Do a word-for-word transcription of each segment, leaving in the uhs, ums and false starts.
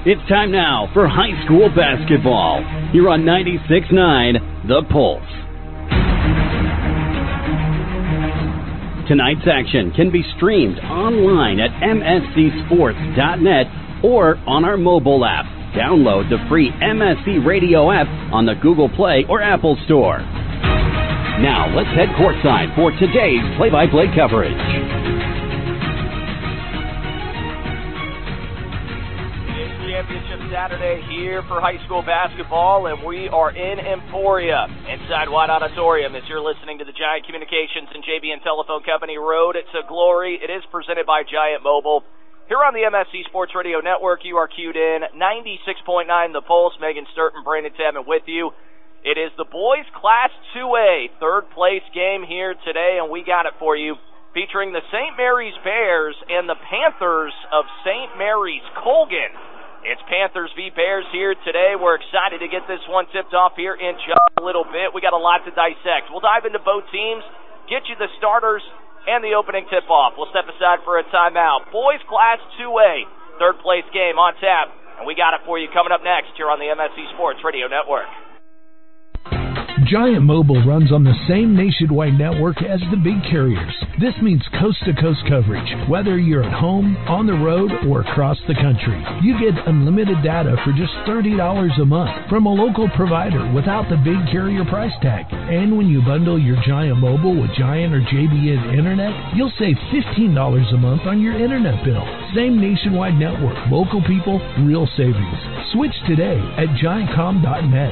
It's time now for high school basketball. Here on ninety-six point nine, The Pulse. Tonight's action can be streamed online at m s c sports dot net or on our mobile app. Download the free M S C Radio app on the Google Play or Apple Store. Now, let's head courtside for today's play-by-play coverage. Championship Saturday here for high school basketball, and we are in Emporia inside White Auditorium as you're listening to the Giant Communications and J B N Telephone Company Road to Glory. It is presented by Giant Mobile. Here on the M S C Sports Radio Network, you are cued in ninety-six point nine The Pulse. Megan Sturton, Brandon Tavman with you. It is the boys Class two A third place game here today, and we got it for you, featuring the Saint Mary's Bears and the Panthers of Saint Mary's Colgan. It's Panthers v. Bears here today. We're excited to get this one tipped off here in just a little bit. We got a lot to dissect. We'll dive into both teams, get you the starters and the opening tip-off. We'll step aside for a timeout. Boys Class two A, third place game on tap. And we got it for you coming up next here on the M S C Sports Radio Network. Giant Mobile runs on the same nationwide network as the big carriers. This means coast-to-coast coverage, whether you're at home, on the road, or across the country. You get unlimited data for just thirty dollars a month from a local provider without the big carrier price tag. And when you bundle your Giant Mobile with Giant or J B N Internet, you'll save fifteen dollars a month on your internet bill. Same nationwide network, local people, real savings. Switch today at giant com dot net.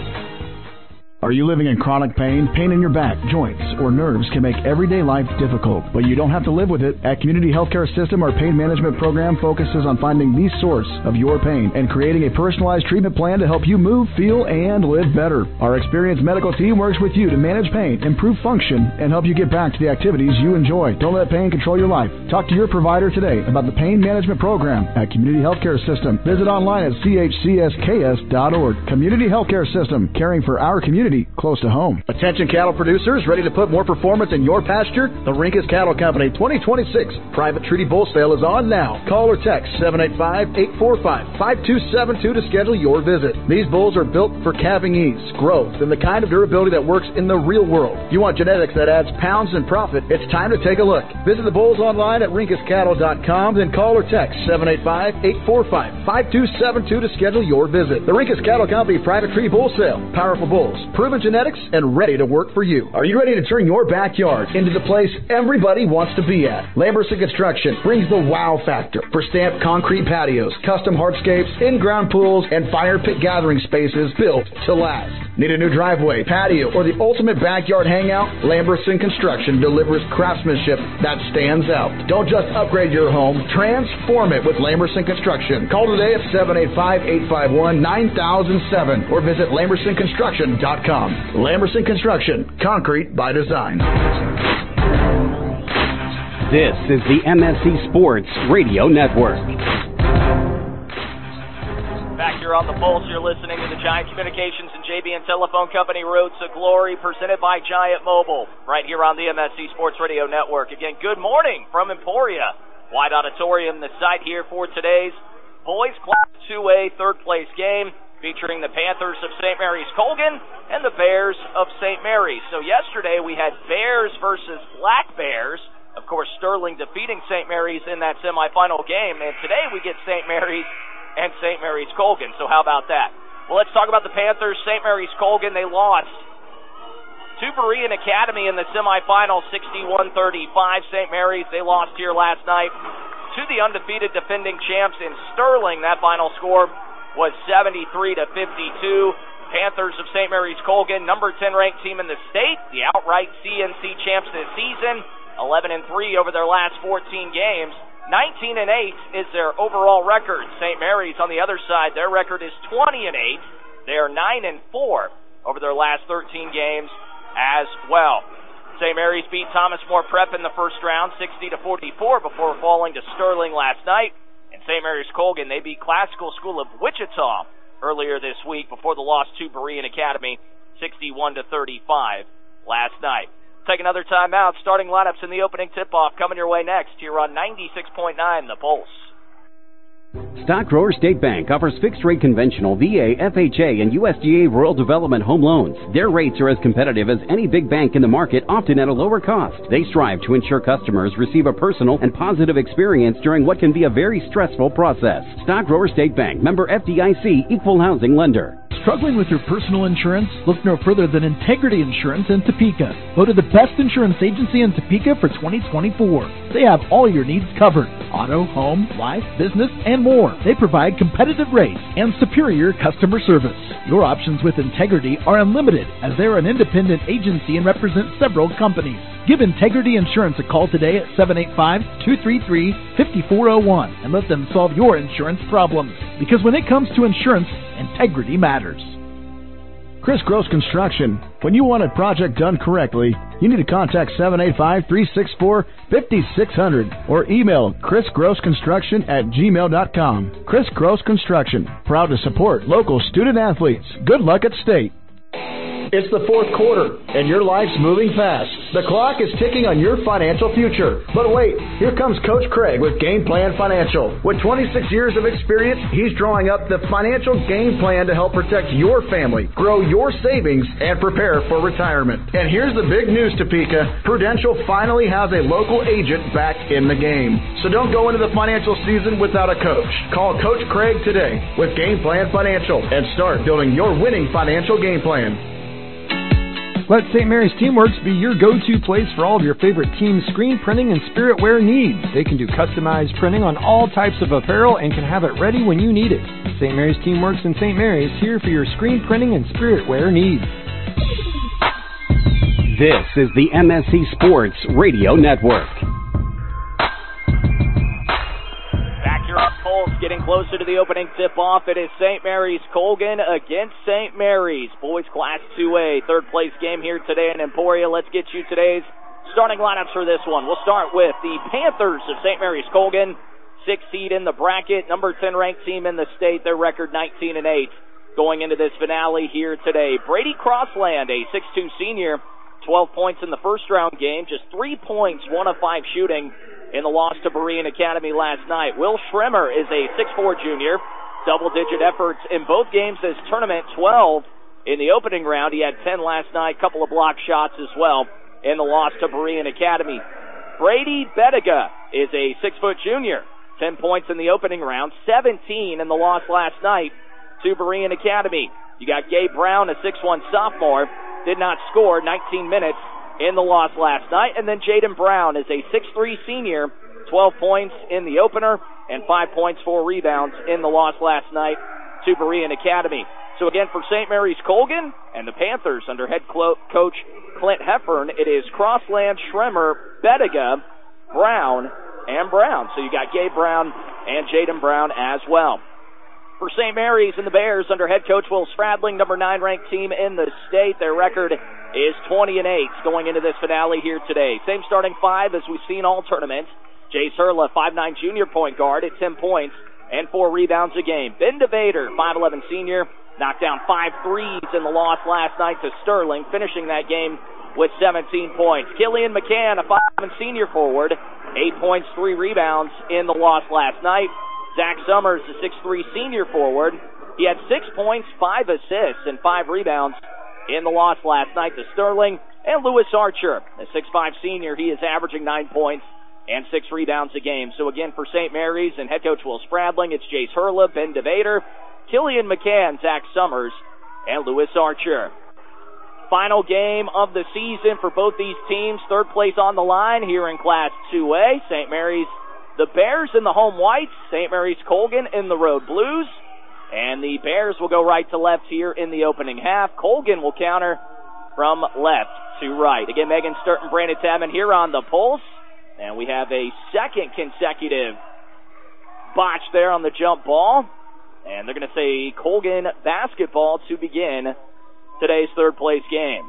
Are you living in chronic pain? Pain in your back, joints, or nerves can make everyday life difficult, but you don't have to live with it. At Community Healthcare System, our pain management program focuses on finding the source of your pain and creating a personalized treatment plan to help you move, feel, and live better. Our experienced medical team works with you to manage pain, improve function, and help you get back to the activities you enjoy. Don't let pain control your life. Talk to your provider today about the pain management program at Community Healthcare System. Visit online at c h c s k s dot org. Community Healthcare System, caring for our community close to home. Attention cattle producers ready to put more performance in your pasture? The Rinkus Cattle Company twenty twenty-six Private Treaty Bull Sale is on now. Call or text seven eight five, eight four five, five two seven two to schedule your visit. These bulls are built for calving ease, growth, and the kind of durability that works in the real world. You want genetics that adds pounds and profit? It's time to take a look. Visit the bulls online at rinkus cattle dot com, then call or text seven eight five, eight four five, five two seven two to schedule your visit. The Rinkus Cattle Company Private Treaty Bull Sale. Powerful bulls, proven genetics, and ready to work for you. Are you ready to turn your backyard into the place everybody wants to be at? Lamberson Construction brings the wow factor for stamped concrete patios, custom hardscapes, in-ground pools, and fire pit gathering spaces built to last. Need a new driveway, patio, or the ultimate backyard hangout? Lamberson Construction delivers craftsmanship that stands out. Don't just upgrade your home, transform it with Lamberson Construction. Call today at seven eight five, eight five one, nine thousand seven or visit lamberson construction dot com. Lamberson Construction, concrete by design. This is the M S C Sports Radio Network. Back here on the Pulse, you're listening to the Giant Communications and J B N Telephone Company Road to Glory, presented by Giant Mobile, right here on the M S C Sports Radio Network. Again, good morning from Emporia. White Auditorium, the site here for today's Boys Class two A third place game, featuring the Panthers of Saint Mary's Colgan and the Bears of Saint Mary's. So yesterday we had Bears versus Black Bears. Of course, Sterling defeating Saint Mary's in that semifinal game. And today we get Saint Mary's and Saint Mary's Colgan. So how about that? Well, let's talk about the Panthers. Saint Mary's Colgan, they lost to Berean Academy in the semifinal, sixty-one thirty-five. Saint Mary's, they lost here last night to the undefeated defending champs in Sterling. That final score was seventy-three to fifty-two. Panthers of Saint Mary's Colgan, number ten ranked team in the state, the outright C N C champs this season, eleven and three over their last fourteen games. nineteen and eight is their overall record. Saint Mary's on the other side, their record is twenty and eight. They are nine and four over their last thirteen games as well. Saint Mary's beat Thomas More Prep in the first round, sixty to forty-four, before falling to Sterling last night. And Saint Mary's Colgan, they beat Classical School of Wichita earlier this week before the loss to Berean Academy, sixty-one to thirty-five last night. Take another timeout. Starting lineups in the opening tip-off coming your way next here on ninety-six point nine The Pulse. Stock Grower State Bank offers fixed-rate conventional V A, F H A, and U S D A rural development home loans. Their rates are as competitive as any big bank in the market, often at a lower cost. They strive to ensure customers receive a personal and positive experience during what can be a very stressful process. Stock Grower State Bank, member F D I C, equal housing lender. Struggling with your personal insurance? Look no further than Integrity Insurance in Topeka. Voted the best insurance agency in Topeka for twenty twenty-four. They have all your needs covered. Auto, home, life, business, and more. They provide competitive rates and superior customer service. Your options with Integrity are unlimited as they're an independent agency and represent several companies. Give Integrity Insurance a call today at seven eight five, two three three, five four zero one and let them solve your insurance problems. Because when it comes to insurance, integrity matters. Chris Gross Construction. When you want a project done correctly, you need to contact seven eight five, three six four, five six zero zero or email chris gross construction at gmail dot com. Chris Gross Construction, proud to support local student athletes. Good luck at State. It's the fourth quarter, and your life's moving fast. The clock is ticking on your financial future. But wait, here comes Coach Craig with Game Plan Financial. With twenty-six years of experience, he's drawing up the financial game plan to help protect your family, grow your savings, and prepare for retirement. And here's the big news, Topeka. Prudential finally has a local agent back in the game. So don't go into the financial season without a coach. Call Coach Craig today with Game Plan Financial and start building your winning financial game plan. Let Saint Mary's Teamworks be your go-to place for all of your favorite team screen printing and spirit wear needs. They can do customized printing on all types of apparel and can have it ready when you need it. Saint Mary's Teamworks in Saint Mary's, here for your screen printing and spirit wear needs. This is the M S C Sports Radio Network. Getting closer to the opening tip-off, it is Saint Mary's Colgan against Saint Mary's. Boys Class two A, third place game here today in Emporia. Let's get you today's starting lineups for this one. We'll start with the Panthers of Saint Mary's Colgan, sixth seed in the bracket, number ten ranked team in the state, their record nineteen and eight going into this finale here today. Brady Crossland, a six two senior, twelve points in the first round game, just three points, one of five shooting in the loss to Berean Academy last night. Will Schremer is a six four junior, double-digit efforts in both games this tournament, twelve in the opening round. He had ten last night, couple of block shots as well in the loss to Berean Academy. Brady Bettiga is a six foot junior, ten points in the opening round, seventeen in the loss last night to Berean Academy. You got Gabe Brown, a six one sophomore, did not score, nineteen minutes in the loss last night. And then Jaden Brown is a six three senior, twelve points in the opener and five points, four rebounds in the loss last night to Berean Academy. So again, for Saint Mary's Colgan and the Panthers under head clo- coach Clint Heffern, it is Crossland, Schremer, Bettiga, Brown, and Brown. So you got Gabe Brown and Jaden Brown as well. For Saint Mary's and the Bears under head coach Will Stradling, number nine ranked team in the state, their record is twenty and eight going into this finale here today. Same starting five as we've seen all tournament. Jace Hurla, five nine junior point guard at ten points and four rebounds a game. Ben DeVader, five eleven senior, knocked down five threes in the loss last night to Sterling, finishing that game with seventeen points. Killian McCann, a five eleven senior forward, eight points, three rebounds in the loss last night. Zach Summers, a six three senior forward. He had six points, five assists, and five rebounds in the loss last night to Sterling. And Lewis Archer, a six five senior, he is averaging nine points and six rebounds a game. So again, for Saint Mary's and head coach Will Stradling, it's Jace Hurla, Ben DeVader, Killian McCann, Zach Summers, and Lewis Archer. Final game of the season for both these teams. Third place on the line here in Class two A. Saint Mary's, the Bears in the home whites. Saint Mary's Colgan in the road blues. And the Bears will go right to left here in the opening half. Colgan will counter from left to right. Again, Megan Sturton, Brandon Tabman here on the pulse. And we have a second consecutive botch there on the jump ball. And they're going to say Colgan basketball to begin today's third place game.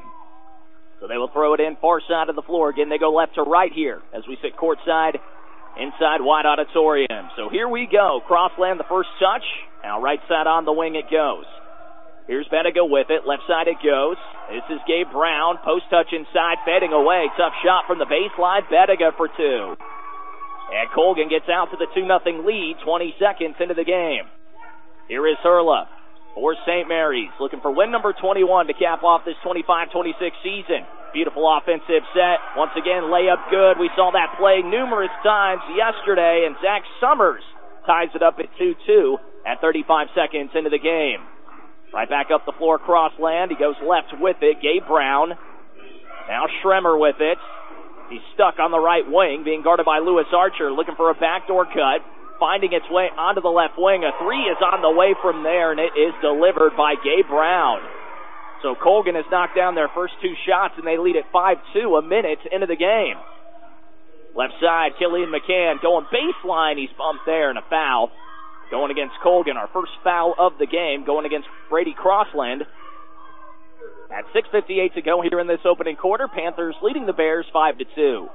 So they will throw it in far side of the floor. Again, they go left to right here as we sit courtside inside White Auditorium. So here we go. Crossland, the first touch. Now right side on the wing it goes. Here's Bettiga with it. Left side it goes. This is Gabe Brown. Post touch inside, fading away. Tough shot from the baseline. Bettiga for two. And Colgan gets out to the two nothing lead, twenty seconds into the game. Here is Hurla for Saint Mary's, looking for win number twenty-one to cap off this twenty-five twenty-six season. Beautiful offensive set. Once again, layup good. We saw that play numerous times yesterday, and Zach Summers ties it up at two two at thirty-five seconds into the game. Right back up the floor, Crossland. He goes left with it. Gabe Brown. Now Schremmer with it. He's stuck on the right wing, being guarded by Lewis Archer, looking for a backdoor cut, finding its way onto the left wing. A three is on the way from there, and it is delivered by Gabe Brown. So Colgan has knocked down their first two shots, and they lead at five two a minute into the game. Left side, Killian McCann going baseline. He's bumped there, and a foul going against Colgan. Our first foul of the game going against Brady Crossland. At six fifty-eight to go here in this opening quarter, Panthers leading the Bears five to two.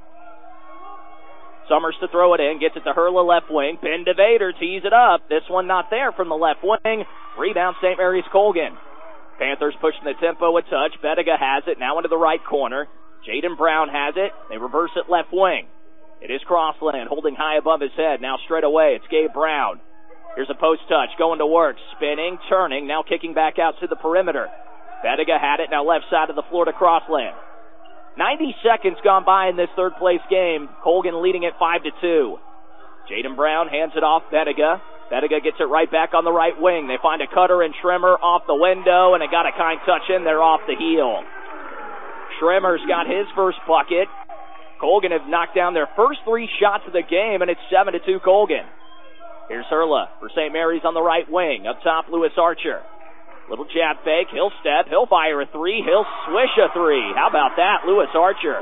Summers to throw it in, gets it to Hurla left wing. Ben DeVader tees it up. This one not there from the left wing. Rebound Saint Mary's Colgan. Panthers pushing the tempo a touch. Bettiga has it, now into the right corner. Jaden Brown has it. They reverse it left wing. It is Crossland holding high above his head. Now straight away, it's Gabe Brown. Here's a post touch, going to work, spinning, turning, now kicking back out to the perimeter. Bettiga had it, now left side of the floor to Crossland. ninety seconds gone by in this third place game. Colgan leading it five to two. Jaden Brown hands it off Bettiga. Bettiga gets it right back on the right wing. They find a cutter and Schremmer off the window, and it got a kind touch in there off the heel. Schremmer's got his first bucket. Colgan have knocked down their first three shots of the game, and it's seven to two Colgan. Here's Hurla for Saint Mary's on the right wing. Up top, Lewis Archer. Little jab fake. He'll step. He'll fire a three. He'll swish a three. How about that, Lewis Archer?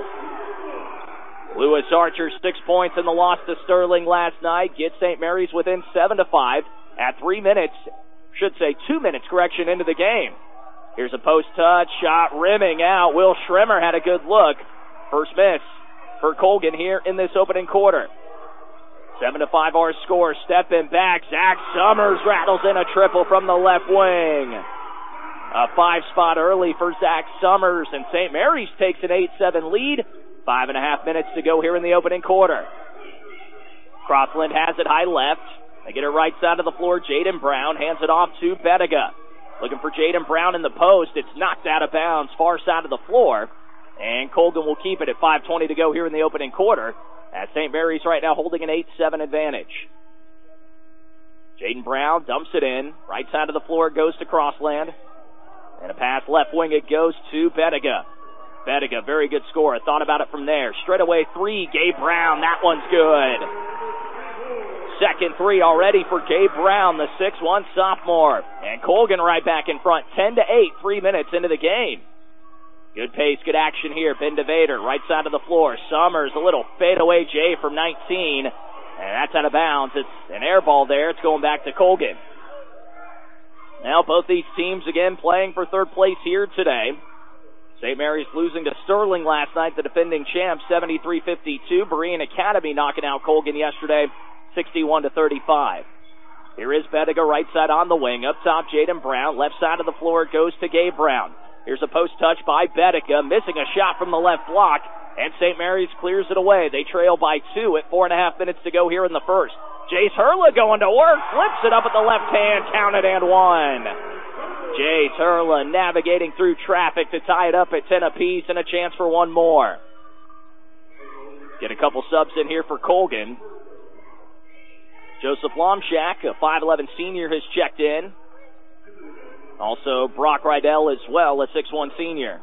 Lewis Archer, six points in the loss to Sterling last night. Gets Saint Mary's within seven to five at three minutes, should say two minutes, correction, into the game. Here's a post touch shot rimming out. Will Schremmer had a good look. First miss for Colgan here in this opening quarter. Seven to five our score. Stepping back, Zach Summers rattles in a triple from the left wing. A five spot early for Zach Summers, and Saint Mary's takes an eight seven lead. Five and a half minutes to go here in the opening quarter. Crossland has it high left. They get it right side of the floor. Jaden Brown hands it off to Bettiga. Looking for Jaden Brown in the post. It's knocked out of bounds, far side of the floor. And Colgan will keep it at five twenty to go here in the opening quarter, as Saint Mary's right now holding an eight seven advantage. Jaden Brown dumps it in. Right side of the floor goes to Crossland. And a pass left wing, it goes to Bettiga. Bettiga, very good score. Thought about it from there. Straight away three, Gabe Brown. That one's good. Second three already for Gabe Brown, the six one sophomore. And Colgan right back in front, ten to eight, three minutes into the game. Good pace, good action here. Ben DeVader, right side of the floor. Summers, a little fadeaway J from nineteen. And that's out of bounds. It's an air ball there. It's going back to Colgan. Now both these teams again playing for third place here today. Saint Mary's losing to Sterling last night, the defending champs, seventy-three fifty-two. Berean Academy knocking out Colgan yesterday, sixty-one to thirty-five. Here is Bettiga, right side on the wing. Up top, Jaden Brown. Left side of the floor goes to Gabe Brown. Here's a post touch by Bettiga, missing a shot from the left block, and Saint Mary's clears it away. They trail by two at four and a half minutes to go here in the first. Jace Hurla going to work, flips it up at the left hand, counted and one. Jace Hurla navigating through traffic to tie it up at ten apiece, and a chance for one more. Get a couple subs in here for Colgan. Joseph Lomshak, a five eleven senior, has checked in. Also, Brock Rydell as well, a six one senior.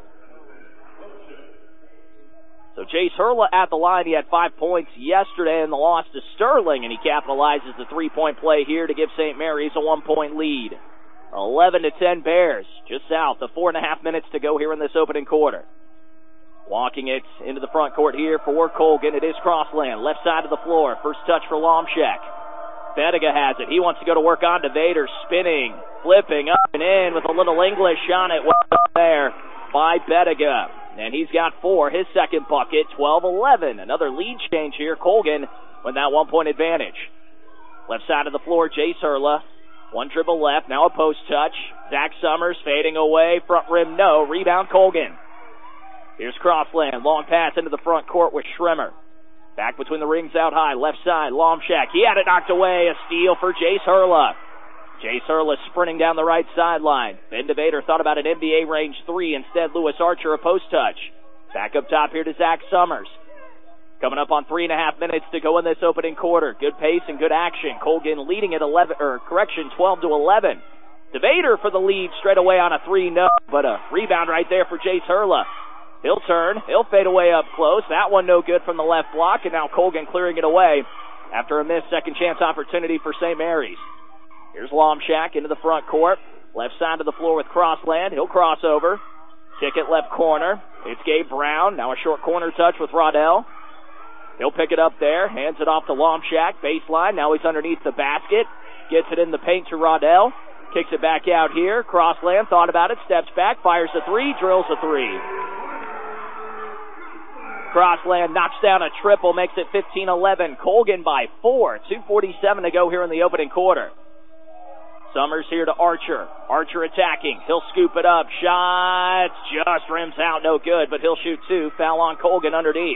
So Jace Hurla at the line. He had five points yesterday in the loss to Sterling, and he capitalizes the three-point play here to give Saint Mary's a one-point lead. eleven to ten Bears, just south of four and a half minutes to go here in this opening quarter. Walking it into the front court here for Colgan. It is Crossland, left side of the floor. First touch for Lomshak. Bettiga has it. He wants to go to work on DeVader, spinning, flipping up and in with a little English on it. There by Bettiga. And he's got four, his second bucket, twelve eleven. Another lead change here. Colgan with that one-point advantage. Left side of the floor, Jace Hurla. One dribble left, now a post touch. Zach Summers fading away, front rim no. Rebound Colgan. Here's Crossland, long pass into the front court with Schremmer. Back between the rings out high, left side, Lomshak. He had it knocked away. A steal for Jace Hurla. Jace Hurla sprinting down the right sideline. Ben DeVader thought about an N B A range three. Instead, Lewis Archer a post touch. Back up top here to Zach Summers. Coming up on three and a half minutes to go in this opening quarter. Good pace and good action. Colgan leading at eleven, or correction, twelve to eleven. DeVader for the lead straight away on a three, no, but a rebound right there for Jace Hurla. He'll turn. He'll fade away up close. That one no good from the left block, and now Colgan clearing it away after a missed second chance opportunity for Saint Mary's. Here's Lomshak into the front court. Left side of the floor with Crossland. He'll cross over. Kick it left corner. It's Gabe Brown. Now a short corner touch with Rodell. He'll pick it up there. Hands it off to Lomshak. Baseline. Now he's underneath the basket. Gets it in the paint to Rodell. Kicks it back out here. Crossland thought about it. Steps back. Fires a three. Drills a three. Crossland knocks down a triple. Makes it fifteen eleven. Colgan by four. two forty-seven to go here in the opening quarter. Summers here to Archer. Archer attacking. He'll scoop it up. Shots just rims out. No good, but he'll shoot two. Foul on Colgan underneath.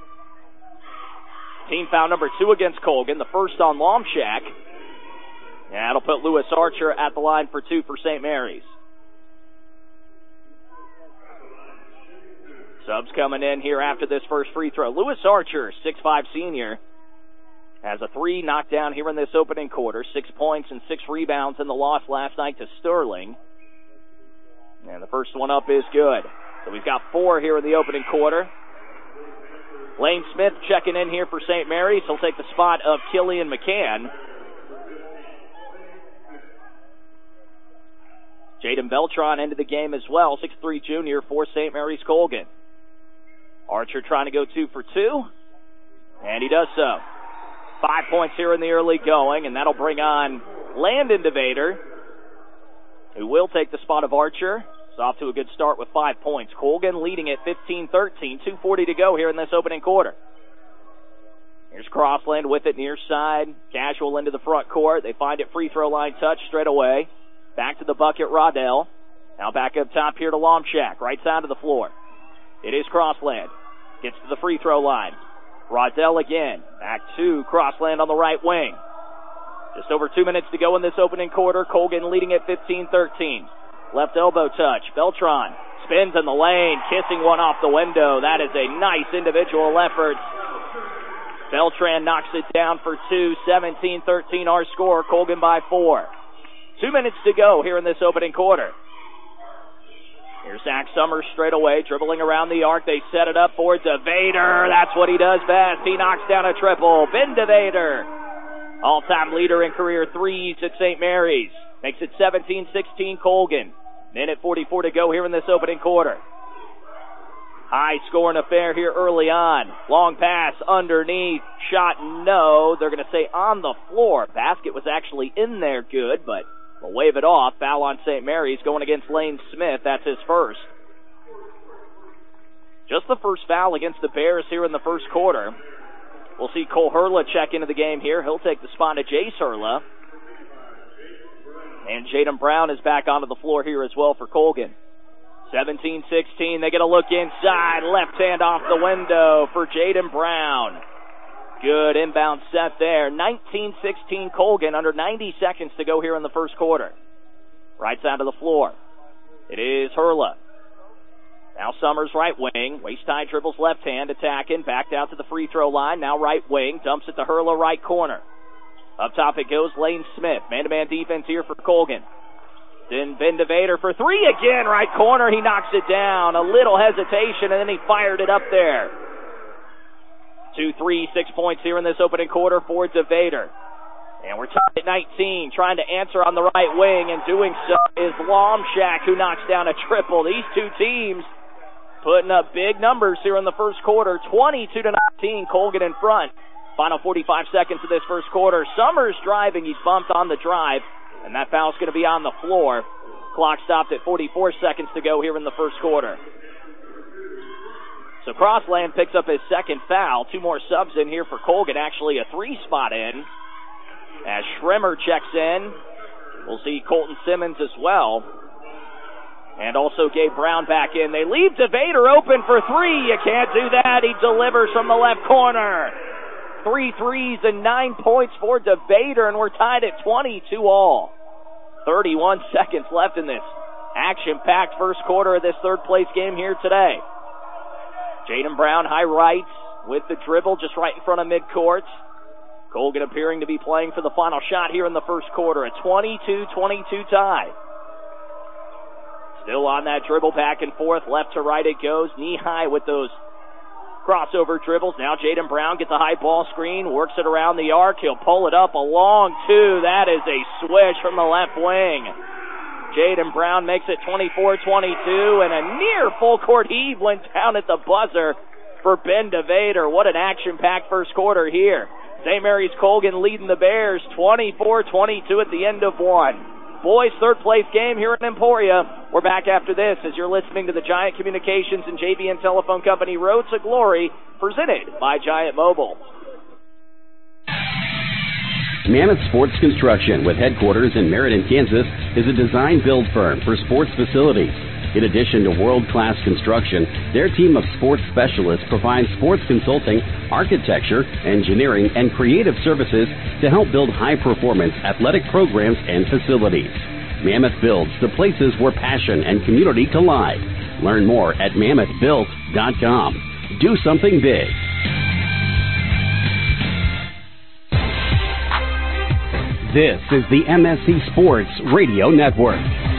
Team foul number two against Colgan. The first on Lomshak. That'll put Lewis Archer at the line for two for Saint Mary's. Subs coming in here after this first free throw. Lewis Archer, six five senior, has a three knocked down here in this opening quarter. Six points and six rebounds in the loss last night to Sterling. And the first one up is good. So we've got four here in the opening quarter. Lane Smith checking in here for Saint Mary's. He'll take the spot of Killian McCann. Jaden Beltran into the game as well, six three junior for Saint Mary's Colgan. Archer trying to go two for two, and he does so. Five points here in the early going, and that'll bring on Landon DeVader, who will take the spot of Archer. It's off to a good start with five points. Colgan leading at fifteen thirteen, two forty to go here in this opening quarter. Here's Crossland with it near side. Casual into the front court. They find it free throw line touch straight away. Back to the bucket, Rodell. Now back up top here to Lomshak, right side of the floor. It is Crossland. Gets to the free throw line. Rodell again. Back to Crossland on the right wing. Just over two minutes to go in this opening quarter. Colgan leading at fifteen thirteen. Left elbow touch. Beltran spins in the lane, kissing one off the window. That is a nice individual effort. Beltran knocks it down for two. seventeen thirteen our score. Colgan by four. Two minutes to go here in this opening quarter. Here's Zach Summers straight away, dribbling around the arc. They set it up for DeVader. That's what he does best. He knocks down a triple. Ben DeVader, all-time leader in career threes at Saint Mary's. Makes it seventeen sixteen Colgan. Minute forty-four to go here in this opening quarter. High-scoring affair here early on. Long pass underneath. Shot no. They're going to say on the floor. Basket was actually in there good, but we'll wave it off. Foul on Saint Mary's going against Lane Smith. That's his first. Just the first foul against the Bears here in the first quarter. We'll see Cole Hurla check into the game here. He'll take the spot of Jace Hurla. And Jaden Brown is back onto the floor here as well for Colgan. seventeen sixteen. They get a look inside. Left hand off the window for Jaden Brown. Good inbound set there. nineteen sixteen Colgan, under ninety seconds to go here in the first quarter. Right side of the floor. It is Hurla. Now Summers right wing. Waist-high dribbles left hand, attacking. Backed out to the free throw line. Now right wing. Dumps it to Hurla right corner. Up top it goes Lane Smith. Man-to-man defense here for Colgan. Then Ben DeVader for three again. Right corner. He knocks it down. A little hesitation, and then he fired it up there. Two, three, six points here in this opening quarter for DeVader. And we're tied at nineteen. Trying to answer on the right wing, and doing so is Lomshak, who knocks down a triple. These two teams putting up big numbers here in the first quarter. twenty-two to nineteen, Colgan in front. Final forty-five seconds of this first quarter. Summers driving. He's bumped on the drive, and that foul's going to be on the floor. Clock stopped at forty-four seconds to go here in the first quarter. So Crossland picks up his second foul. Two more subs in here for Colgan. Actually a three spot in. As Schremer checks in. We'll see Colton Simmons as well. And also Gabe Brown back in. They leave DeVader open for three. You can't do that. He delivers from the left corner. Three threes and nine points for DeVader, and we're tied at twenty-two all. thirty-one seconds left in this action-packed first quarter of this third-place game here today. Jaden Brown, high right, with the dribble just right in front of midcourt. Colgan appearing to be playing for the final shot here in the first quarter. A twenty-two twenty-two tie. Still on that dribble back and forth, left to right it goes. Knee high with those crossover dribbles. Now Jaden Brown gets a high ball screen, works it around the arc. He'll pull it up a long two. That is a swish from the left wing. Jaden Brown makes it twenty-four twenty-two, and a near full court heave went down at the buzzer for Ben DeVader. What an action-packed first quarter here. Saint Mary's Colgan leading the Bears twenty-four twenty-two at the end of one. Boys' third-place game here in Emporia. We're back after this as you're listening to the Giant Communications and J B N Telephone Company Road to Glory, presented by Giant Mobile. Mammoth Sports Construction, with headquarters in Meriden, Kansas, is a design-build firm for sports facilities. In addition to world-class construction, their team of sports specialists provides sports consulting, architecture, engineering, and creative services to help build high-performance athletic programs and facilities. Mammoth builds the places where passion and community collide. Learn more at mammoth built dot com. Do something big. This is the M S C Sports Radio Network.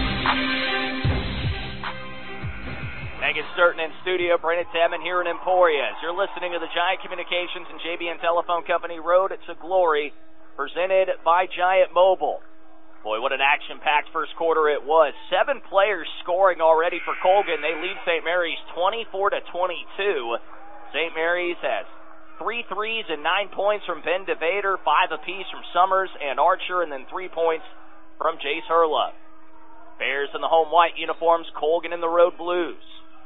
Megan Sturton in studio, Brandon Tamman here in Emporia. As you're listening to the Giant Communications and J B N Telephone Company Road to Glory, presented by Giant Mobile. Boy, what an action-packed first quarter it was. Seven players scoring already for Colgan. They lead Saint Mary's twenty-four to twenty-two. Saint Mary's has three threes and nine points from Ben DeVader, five apiece from Summers and Archer, and then three points from Jace Hurla. Bears in the home white uniforms, Colgan in the road blues.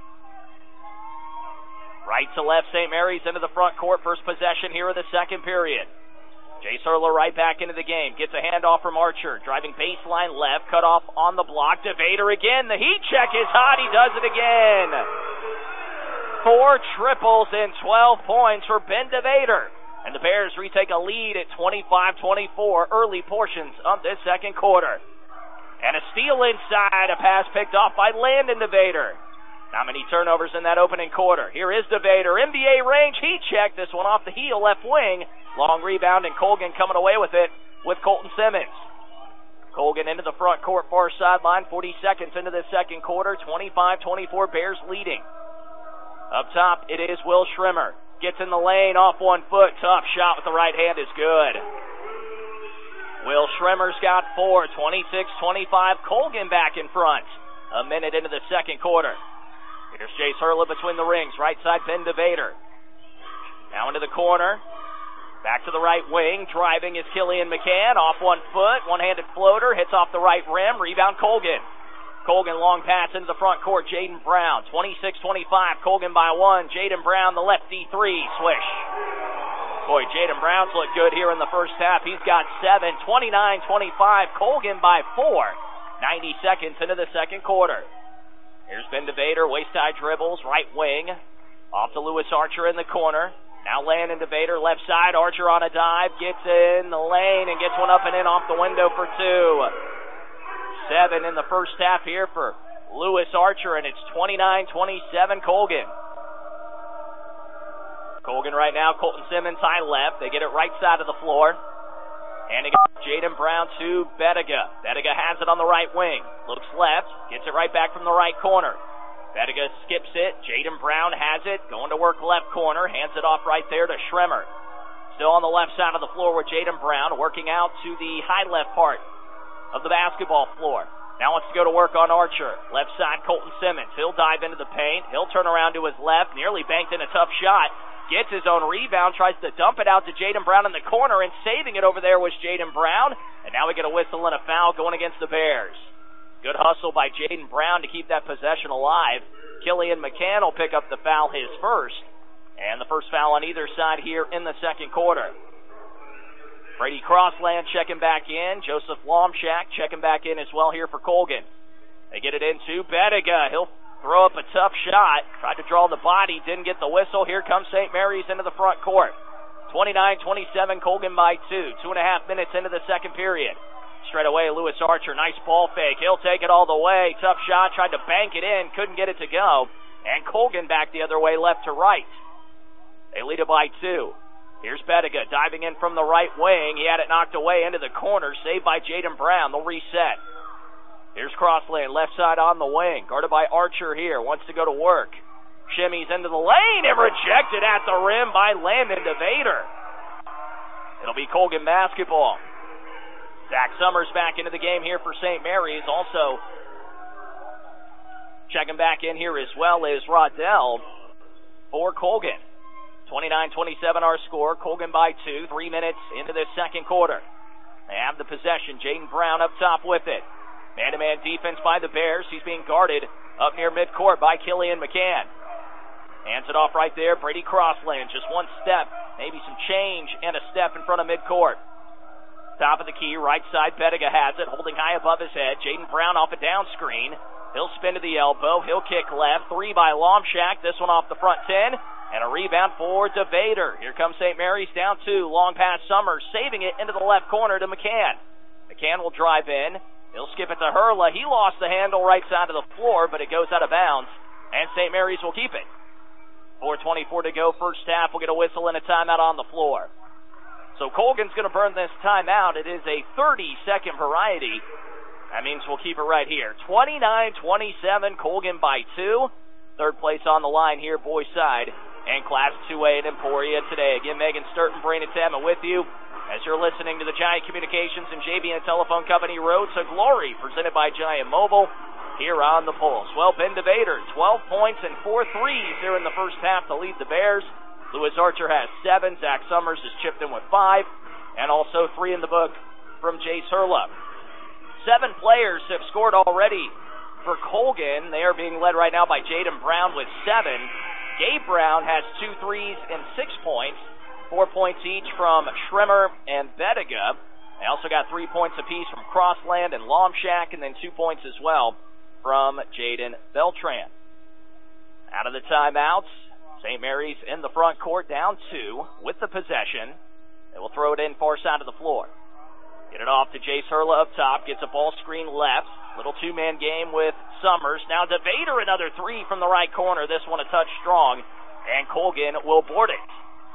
Right to left, Saint Mary's into the front court. First possession here of the second period. Jace Hurla right back into the game. Gets a handoff from Archer. Driving baseline left. Cut off on the block. DeVader again. The heat check is hot. He does it again. Four triples and twelve points for Ben DeVader. And the Bears retake a lead at twenty-five twenty-four. Early portions of this second quarter. And a steal inside. A pass picked off by Landon DeVader. Not many turnovers in that opening quarter. Here is DeVader. N B A range heat check. This one off the heel left wing. Long rebound, and Colgan coming away with it with Colton Simmons. Colgan into the front court far sideline. forty seconds into the second quarter. twenty-five twenty-four Bears leading. Up top, it is Will Schrimmer. Gets in the lane off one foot. Tough shot with the right hand is good. Will Schrimmer's got four. twenty-six twenty-five. Colgan back in front. A minute into the second quarter. Here's Jace Hurla between the rings. Right side, Ben DeVader. Now into the corner. Back to the right wing. Driving is Killian McCann. Off one foot. One-handed floater. Hits off the right rim. Rebound Colgan. Colgan long pass into the front court. Jaden Brown. twenty-six twenty-five. Colgan by one. Jaden Brown, the lefty three. Swish. Boy, Jaden Brown's looked good here in the first half. He's got seven. twenty-nine twenty-five. Colgan by four. ninety seconds into the second quarter. Here's Ben DeVader, waist-high dribbles, right wing. Off to Lewis Archer in the corner. Now Landon DeVader, left side. Archer on a dive, gets in the lane and gets one up and in off the window for two. Seven in the first half here for Lewis Archer, and it's twenty-nine twenty-seven Colgan. Colgan right now, Colton Simmons high left. They get it right side of the floor. Handing it Jaden Brown to Bettiga. Bettiga has it on the right wing. Looks left. Gets it right back from the right corner. Bettiga skips it. Jaden Brown has it. Going to work left corner. Hands it off right there to Schrimmer. Still on the left side of the floor with Jaden Brown. Working out to the high left part of the basketball floor. Now wants to go to work on Archer. Left side, Colton Simmons. He'll dive into the paint. He'll turn around to his left. Nearly banked in a tough shot. Gets his own rebound, tries to dump it out to Jaden Brown in the corner, and saving it over there was Jaden Brown. And now we get a whistle and a foul going against the Bears. Good hustle by Jaden Brown to keep that possession alive. Killian McCann will pick up the foul, his first. And the first foul on either side here in the second quarter. Brady Crossland checking back in. Joseph Lomshak checking back in as well here for Colgan. They get it into Bettiga. He'll throw up a tough shot. Tried to draw the body, didn't get the whistle. Here comes Saint Mary's into the front court. twenty-nine twenty-seven, Colgan by two. Two and a half minutes into the second period. Straight away, Lewis Archer. Nice ball fake. He'll take it all the way. Tough shot. Tried to bank it in. Couldn't get it to go. And Colgan back the other way, left to right. They lead it by two. Here's Bettiga diving in from the right wing. He had it knocked away into the corner. Saved by Jaden Brown. They'll reset. Here's Crosland, left side on the wing. Guarded by Archer here. Wants to go to work. Shimmies into the lane and rejected at the rim by Landon DeVader. It'll be Colgan basketball. Zach Summers back into the game here for Saint Mary's. Also checking back in here as well is Roddell for Colgan. twenty-nine twenty-seven our score. Colgan by two. Three minutes into this second quarter. They have the possession. Jaden Brown up top with it. Man-to-man defense by the Bears. He's being guarded up near midcourt by Killian McCann. Hands it off right there. Brady Crossland. Just one step. Maybe some change and a step in front of midcourt. Top of the key. Right side. Bettiga has it. Holding high above his head. Jaden Brown off a down screen. He'll spin to the elbow. He'll kick left. Three by Lomshak. This one off the front ten. And a rebound for DeVader. Here comes Saint Mary's down two. Long pass Summers. Saving it into the left corner to McCann. McCann will drive in. He'll skip it to Hurla. He lost the handle right side of the floor, but it goes out of bounds. And Saint Mary's will keep it. four twenty-four to go first half. We'll get a whistle and a timeout on the floor. So Colgan's going to burn this timeout. It is a thirty-second variety. That means we'll keep it right here. twenty-nine twenty-seven, Colgan by two. Third place on the line here, boys side. And Class two A at Emporia today. Again, Megan Sturton, Brandon Tamman with you as you're listening to the Giant Communications and J B N Telephone Company Road to Glory, presented by Giant Mobile, here on the Pulse. Well, Ben DeVader, twelve points and four threes here in the first half to lead the Bears. Lewis Archer has seven. Zach Summers has chipped in with five. And also three in the book from Jace Hurla. Seven players have scored already for Colgan. They are being led right now by Jaden Brown with seven. Gabe Brown has two threes and six points. Four points each from Schremer and Bettiga. They also got three points apiece from Crossland and Lomshak, and then two points as well from Jaden Beltran. Out of the timeouts, Saint Mary's in the front court, down two with the possession. They will throw it in far side of the floor. Get it off to Jace Hurla up top, gets a ball screen left. Little two-man game with Summers. Now DeVader, another three from the right corner. This one a touch strong, and Colgan will board it.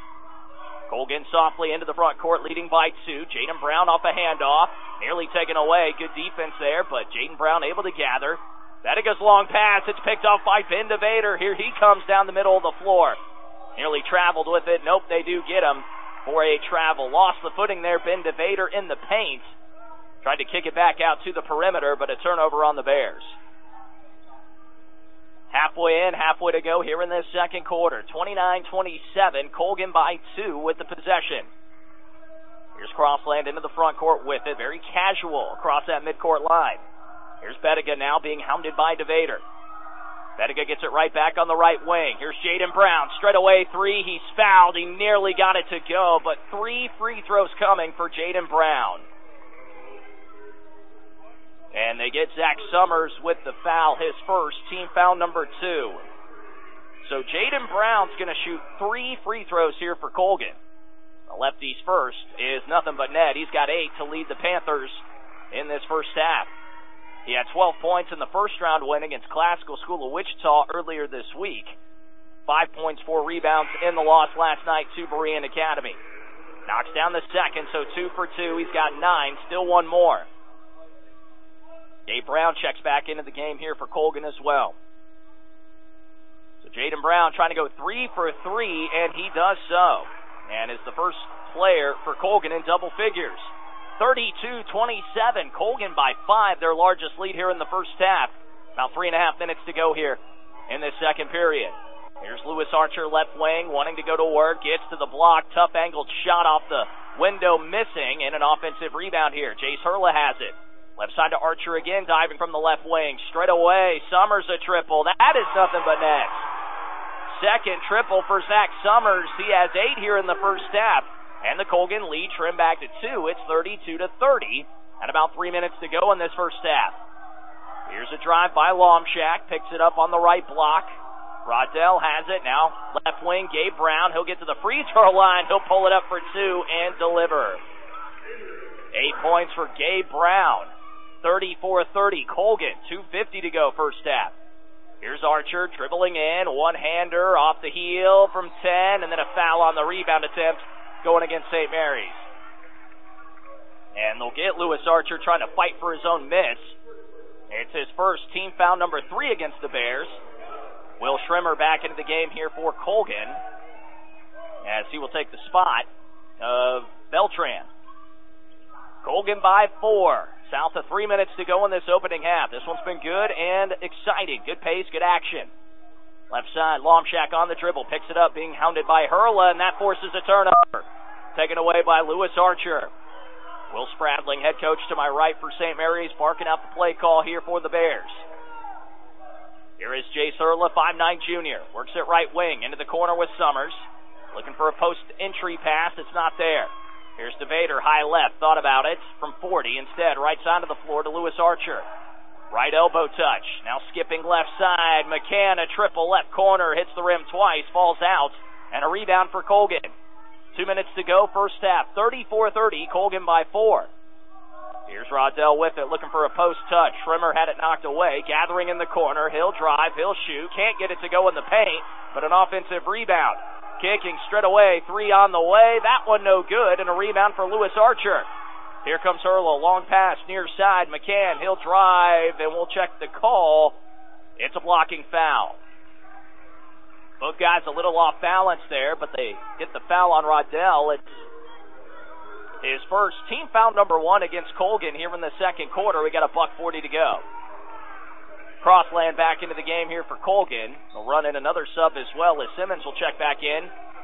Colgan softly into the front court, leading by two. Jaden Brown off a handoff, nearly taken away. Good defense there, but Jaden Brown able to gather. Bettiga's long pass, it's picked off by Ben DeVader. Here he comes down the middle of the floor. Nearly traveled with it. Nope, they do get him for a travel. Lost the footing there, Ben DeVader in the paint. Tried to kick it back out to the perimeter, but a turnover on the Bears. Halfway in, halfway to go here in this second quarter. twenty-nine twenty-seven, Colgan by two with the possession. Here's Crossland into the front court with it. Very casual across that midcourt line. Here's Bettiga now being hounded by DeVader. Bettiga gets it right back on the right wing. Here's Jaden Brown. Straight away three. He's fouled. He nearly got it to go, but three free throws coming for Jaden Brown. And they get Zach Summers with the foul, his first, team foul number two. So Jaden Brown's going to shoot three free throws here for Colgan. The lefty's first is nothing but net. He's got eight to lead the Panthers in this first half. He had twelve points in the first round win against Classical School of Wichita earlier this week. Five points, four rebounds in the loss last night to Berean Academy. Knocks down the second, so two for two. He's got nine, still one more. Dave Brown checks back into the game here for Colgan as well. So Jaden Brown trying to go three for three, and he does so. And is the first player for Colgan in double figures. thirty-two twenty-seven, Colgan by five, their largest lead here in the first half. About three and a half minutes to go here in this second period. Here's Lewis Archer, left wing, wanting to go to work, gets to the block, tough angled shot off the window, missing, and an offensive rebound here. Jace Hurla has it. Left side to Archer again, diving from the left wing. Straight away, Summers a triple. That is nothing but net. Second triple for Zach Summers. He has eight here in the first half. And the Colgan lead trimmed back to two. It's thirty-two to thirty. And about three minutes to go in this first half. Here's a drive by Lomshak. Picks it up on the right block. Rodell has it. Now left wing, Gabe Brown. He'll get to the free throw line. He'll pull it up for two and deliver. Eight points for Gabe Brown. thirty-four thirty. Colgan. two fifty to go first half. Here's Archer dribbling in. One-hander off the heel from ten. And then a foul on the rebound attempt going against Saint Mary's. And they'll get Lewis Archer trying to fight for his own miss. It's his first team foul number three against the Bears. Will Schrimmer back into the game here for Colgan, as he will take the spot of Beltran. Colgan by four. South of three minutes to go in this opening half. This one's been good and exciting. Good pace, good action. Left side, Lomshak on the dribble. Picks it up, being hounded by Hurla, and that forces a turnover. Taken away by Lewis Archer. Will Spradling, head coach to my right for Saint Mary's, barking out the play call here for the Bears. Here is Jace Hurla, five nine junior. Works it right wing, into the corner with Summers. Looking for a post-entry pass. It's not there. Here's DeVader, high left. Thought about it from forty. Instead, right side of the floor to Lewis Archer. Right elbow touch. Now skipping left side. McCann, a triple left corner. Hits the rim twice. Falls out. And a rebound for Colgan. Two minutes to go, first half. thirty-four thirty, Colgan by four. Here's Rodell with it, looking for a post touch. Schrimmer had it knocked away, gathering in the corner. He'll drive, he'll shoot. Can't get it to go in the paint, but an offensive rebound. Kicking straight away, three on the way. That one no good, and a rebound for Lewis Archer. Here comes Hurla, long pass, near side. McCann, he'll drive, and we'll check the call. It's a blocking foul. Both guys a little off balance there, but they get the foul on Rodell. It's his first team foul number one against Colgan here in the second quarter. We got a buck forty to go. Crossland back into the game here for Colgan. They'll run in another sub as well as Simmons will check back in.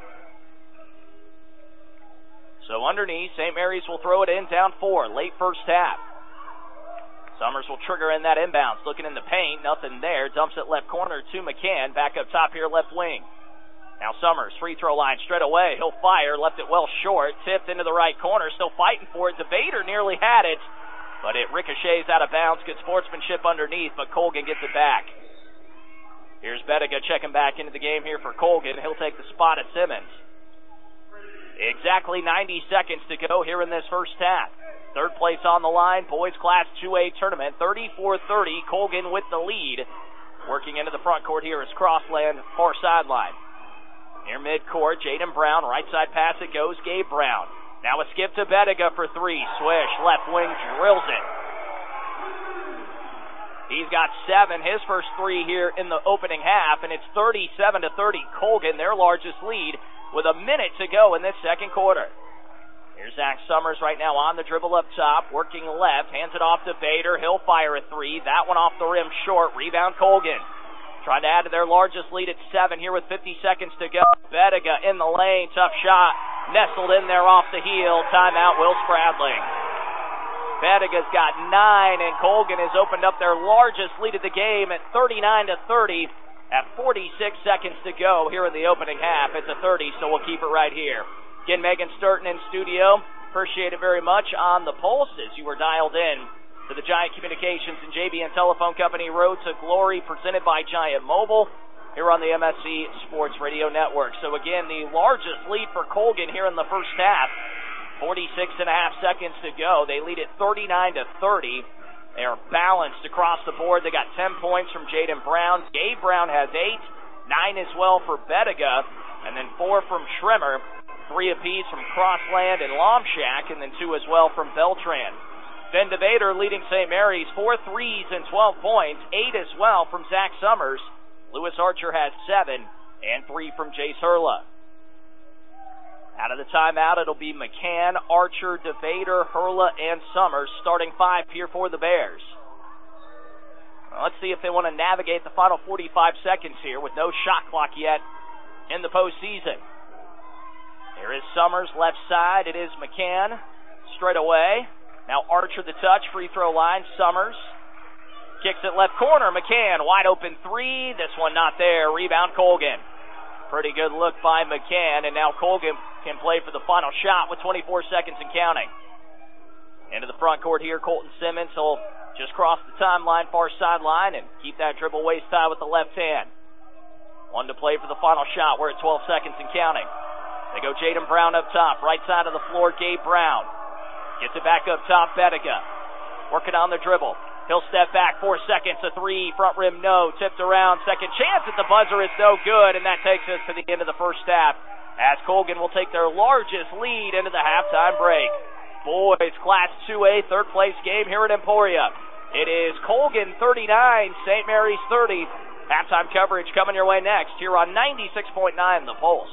So underneath, Saint Mary's will throw it in, down four, late first half. Summers will trigger in that inbounds. Looking in the paint, nothing there. Dumps it left corner to McCann. Back up top here, left wing. Now Summers, free throw line straight away. He'll fire. Left it well short. Tipped into the right corner. Still fighting for it. DeVader nearly had it, but it ricochets out of bounds. Good sportsmanship underneath, but Colgan gets it back. Here's Bettiga checking back into the game here for Colgan. He'll take the spot at Simmons. Exactly ninety seconds to go here in this first half. Third place on the line, boys class two A tournament, thirty-four thirty, Colgan with the lead. Working into the front court here is Crossland, far sideline. Near midcourt, Jaden Brown, right side pass it goes, Gabe Brown. Now a skip to Bettiga for three, swish, left wing, drills it. He's got seven, his first three here in the opening half, and it's thirty-seven to thirty, Colgan, their largest lead, with a minute to go in this second quarter. Here's Zach Summers right now on the dribble up top, working left, hands it off to Bader. He'll fire a three. That one off the rim short. Rebound Colgan. Trying to add to their largest lead at seven here with fifty seconds to go. Bettiga in the lane. Tough shot. Nestled in there off the heel. Timeout, Will Spradling. Bettiga's got nine, and Colgan has opened up their largest lead of the game at thirty-nine to thirty at forty-six seconds to go here in the opening half. It's a thirty, so we'll keep it right here. Again, Megan Sturton in studio. Appreciate it very much on the pulse as you were dialed in to the Giant Communications and J B N Telephone Company Road to Glory, presented by Giant Mobile here on the M S C Sports Radio Network. So again, the largest lead for Colgan here in the first half. forty-six and a half seconds to go. They lead it thirty-nine to thirty. They are balanced across the board. They got ten points from Jaden Brown. Gabe Brown has eight, nine as well for Bettiga, and then four from Schrimmer. Three apiece from Crossland and Lomshak, and then two as well from Beltran. Ben DeVader leading Saint Mary's, four threes and twelve points, eight as well from Zach Summers. Lewis Archer has seven, and three from Jace Hurla. Out of the timeout, it'll be McCann, Archer, DeVader, Hurla, and Summers, starting five here for the Bears. Well, let's see if they want to navigate the final forty-five seconds here with no shot clock yet in the postseason. Here is Summers, left side. It is McCann, straight away. Now Archer the touch, free throw line. Summers kicks it left corner. McCann, wide open three. This one not there. Rebound Colgan. Pretty good look by McCann, and now Colgan can play for the final shot with twenty-four seconds and counting. Into the front court here, Colton Simmons will just cross the timeline, far sideline, and keep that dribble waist high with the left hand. One to play for the final shot. We're at twelve seconds and counting. They go Jaden Brown up top, right side of the floor, Gabe Brown. Gets it back up top, Bediga. Working on the dribble. He'll step back, four seconds, a three, front rim no, tipped around, second chance at the buzzer is no good, and that takes us to the end of the first half, as Colgan will take their largest lead into the halftime break. Boys, Class two A, third place game here at Emporia. It is Colgan thirty-nine, Saint Mary's thirty. Halftime coverage coming your way next here on ninety-six point nine The Pulse.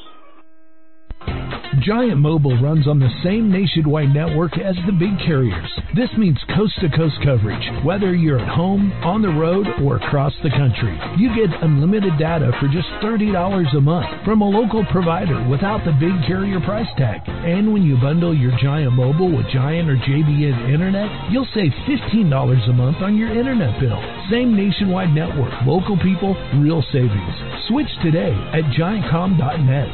Giant Mobile runs on the same nationwide network as the big carriers. This means coast-to-coast coverage, whether you're at home, on the road, or across the country. You get unlimited data for just thirty dollars a month from a local provider without the big carrier price tag. And when you bundle your Giant Mobile with Giant or J B N Internet, you'll save fifteen dollars a month on your internet bill. Same nationwide network, local people, real savings. Switch today at giant com dot net.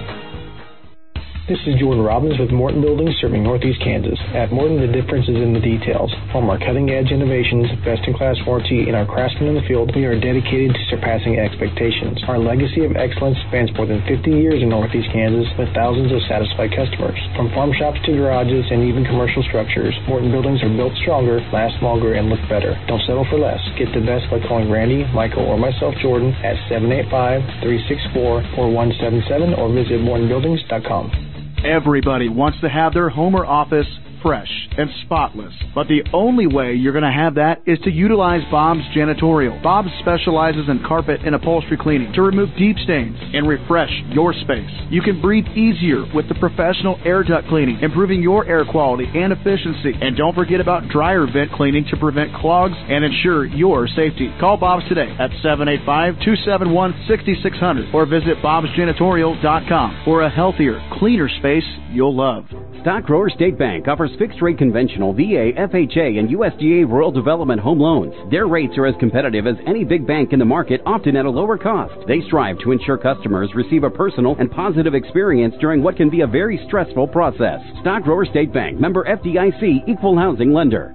This is Jordan Robbins with Morton Buildings serving Northeast Kansas. At Morton, the difference is in the details. From our cutting-edge innovations, best-in-class warranty, and our craftsmen in the field, we are dedicated to surpassing expectations. Our legacy of excellence spans more than fifty years in Northeast Kansas with thousands of satisfied customers. From farm shops to garages and even commercial structures, Morton Buildings are built stronger, last longer, and look better. Don't settle for less. Get the best by calling Randy, Michael, or myself, Jordan, at seven eight five, three six four, four one seven seven or visit morton buildings dot com. Everybody wants to have their home or office fresh and spotless, but the only way you're going to have that is to utilize Bob's Janitorial. Bob specializes in carpet and upholstery cleaning to remove deep stains and refresh your space. You can breathe easier with the professional air duct cleaning, improving your air quality and efficiency. And don't forget about dryer vent cleaning to prevent clogs and ensure your safety. Call Bob's today at seven eight five, two seven one, six six zero zero or visit bobs janitorial dot com for a healthier, cleaner space you'll love. Stock Grower State Bank offers fixed-rate conventional V A, F H A, and U S D A rural development home loans. Their rates are as competitive as any big bank in the market, often at a lower cost. They strive to ensure customers receive a personal and positive experience during what can be a very stressful process. Stock Grower State Bank, member F D I C, equal housing lender.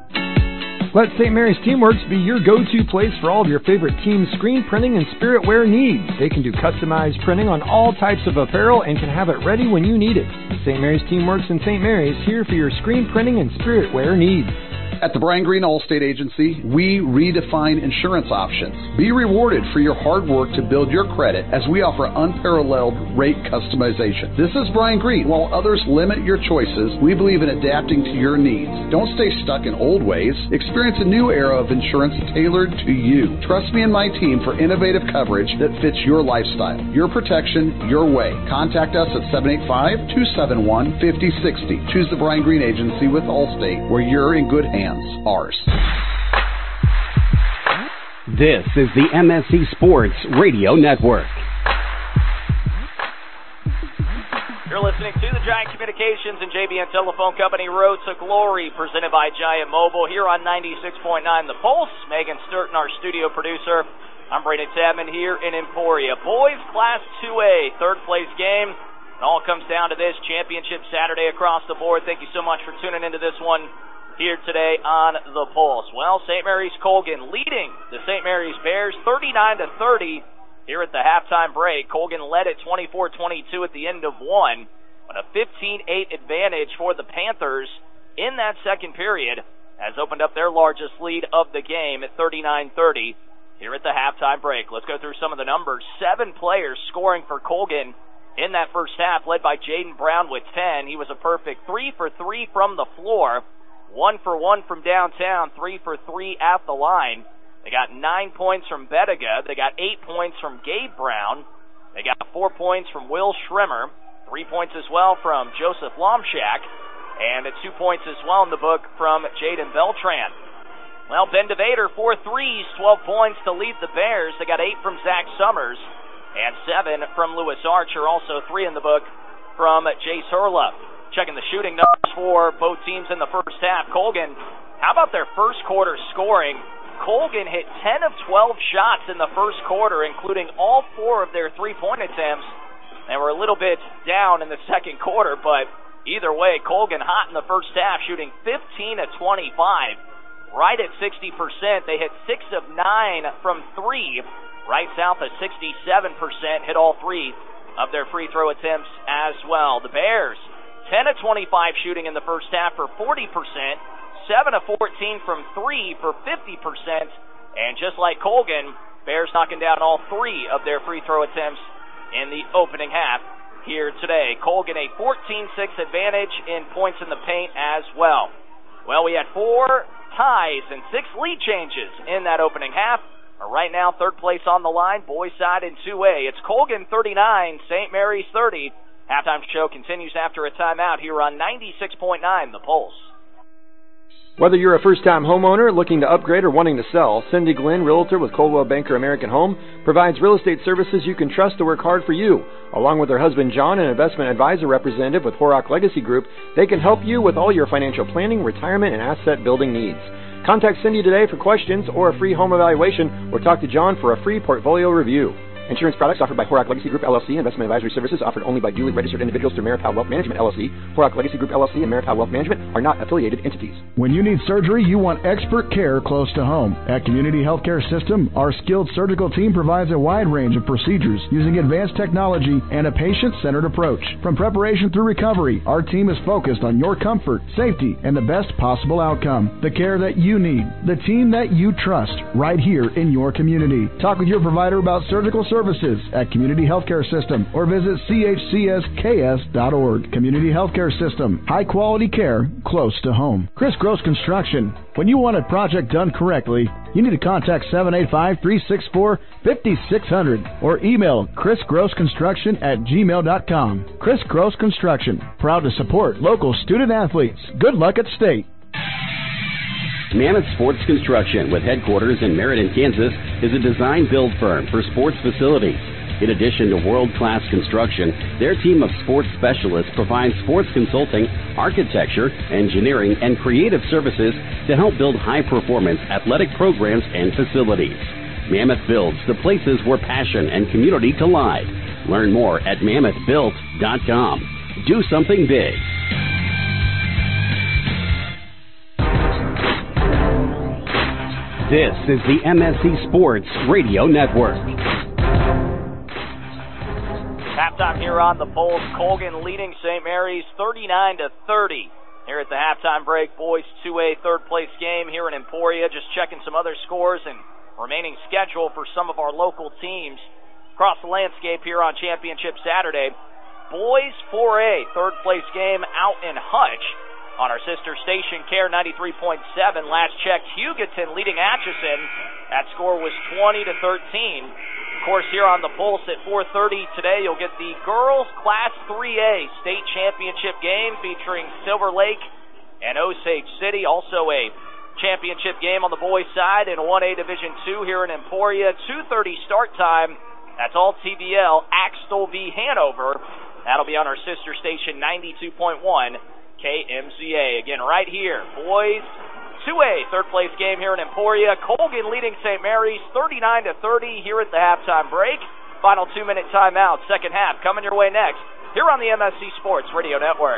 Let Saint Mary's Teamworks be your go-to place for all of your favorite team screen printing and spirit wear needs. They can do customized printing on all types of apparel and can have it ready when you need it. Saint Mary's Teamworks in Saint Mary's, here for your screen printing and spirit wear needs. At the Brian Green Allstate Agency, we redefine insurance options. Be rewarded for your hard work to build your credit as we offer unparalleled rate customization. This is Brian Green. While others limit your choices, we believe in adapting to your needs. Don't stay stuck in old ways. Experience a new era of insurance tailored to you. Trust me and my team for innovative coverage that fits your lifestyle. Your protection, your way. Contact us at seven eight five, two seven one, five zero six zero. Choose the Brian Green Agency with Allstate, where you're in good hands. Ours. This is the M S C Sports Radio Network. You're listening to the Giant Communications and J B N Telephone Company Road to Glory, presented by Giant Mobile here on ninety-six point nine The Pulse. Megan Sturton, our studio producer. I'm Brandon Tabman here in Emporia. Boys Class two A, third place game. It all comes down to this championship Saturday across the board. Thank you so much for tuning into this one here today on The Pulse. Well, Saint Mary's Colgan leading the Saint Mary's Bears thirty-nine to thirty here at the halftime break. Colgan led at twenty-four twenty-two at the end of one, but a fifteen eight advantage for the Panthers in that second period has opened up their largest lead of the game at thirty-nine thirty here at the halftime break. Let's go through some of the numbers. Seven players scoring for Colgan in that first half, led by Jaden Brown with ten. He was a perfect three for three from the floor. One for one from downtown, three for three at the line. They got nine points from Bediga. They got eight points from Gabe Brown. They got four points from Will Schrimmer, three points as well from Joseph Lomshak, and two points as well in the book from Jaden Beltran. Well, Ben DeVader, four threes, twelve points to lead the Bears. They got eight from Zach Summers and seven from Lewis Archer, also three in the book from Jace Hurla. Checking the shooting numbers for both teams in the first half. Colgan, how about their first quarter scoring? Colgan hit ten of twelve shots in the first quarter, including all four of their three-point attempts. They were a little bit down in the second quarter, but Either way, Colgan hot in the first half, shooting fifteen of twenty-five, right at sixty percent. They hit six of nine from three, right south of sixty-seven percent, hit all three of their free throw attempts as well. The Bears, ten of twenty-five shooting in the first half for forty percent, seven of fourteen from three for fifty percent, and just like Colgan, Bears knocking down all three of their free throw attempts in the opening half here today. Colgan a fourteen six advantage in points in the paint as well. Well, we had four ties and six lead changes in that opening half. Right now, third place on the line, boys side in two A. It's Colgan thirty-nine, Saint Mary's thirty. Halftime show continues after a timeout here on ninety-six point nine The Pulse. Whether you're a first-time homeowner looking to upgrade or wanting to sell, Cindy Glenn, Realtor with Coldwell Banker American Home, provides real estate services you can trust to work hard for you. Along with her husband John, an investment advisor representative with Horak Legacy Group, they can help you with all your financial planning, retirement, and asset building needs. Contact Cindy today for questions or a free home evaluation, or talk to John for a free portfolio review. Insurance products offered by Horak Legacy Group, L L C. Investment advisory services offered only by duly registered individuals through Marital Wealth Management, L L C. Horak Legacy Group, L L C and Marital Wealth Management are not affiliated entities. When you need surgery, you want expert care close to home. At Community Healthcare System, our skilled surgical team provides a wide range of procedures using advanced technology and a patient-centered approach. From preparation through recovery, our team is focused on your comfort, safety, and the best possible outcome. The care that you need, the team that you trust, right here in your community. Talk with your provider about surgical services at Community Healthcare System or visit c h c s k s dot org. Community Healthcare System, high quality care close to home. Chris Gross Construction. When you want a project done correctly, you need to contact seven eight five, three six four, five six zero zero or email chris gross construction at gmail dot com. Chris Gross Construction, proud to support local student athletes. Good luck at state. Mammoth Sports Construction, with headquarters in Meriden, Kansas, is a design-build firm for sports facilities. In addition to world-class construction, their team of sports specialists provides sports consulting, architecture, engineering, and creative services to help build high-performance athletic programs and facilities. Mammoth Builds, the places where passion and community collide. Learn more at mammoth built dot com. Do something big. This is the M S C Sports Radio Network. Halftime here on the Pulse. Colgan leading Saint Mary's thirty-nine to thirty. Here at the halftime break, boys two A third place game here in Emporia. Just checking some other scores and remaining schedule for some of our local teams across the landscape here on Championship Saturday. Boys four A third place game out in Hutch. On our sister station, Care ninety-three point seven. Last checked, Hugoton leading Atchison. That score was twenty to thirteen. Of course, here on the Pulse at four thirty today, you'll get the girls Class three A state championship game featuring Silver Lake and Osage City. Also a championship game on the boys' side in one A Division two here in Emporia. two thirty start time. That's all T V L. Axtell v. Hanover. That'll be on our sister station, ninety-two point one. K M C A. Again, right here, boys two A third place game here in Emporia. Colgan leading Saint Mary's thirty-nine to thirty here at the halftime break. Final two minute timeout. Second half coming your way next here on the M S C Sports Radio Network.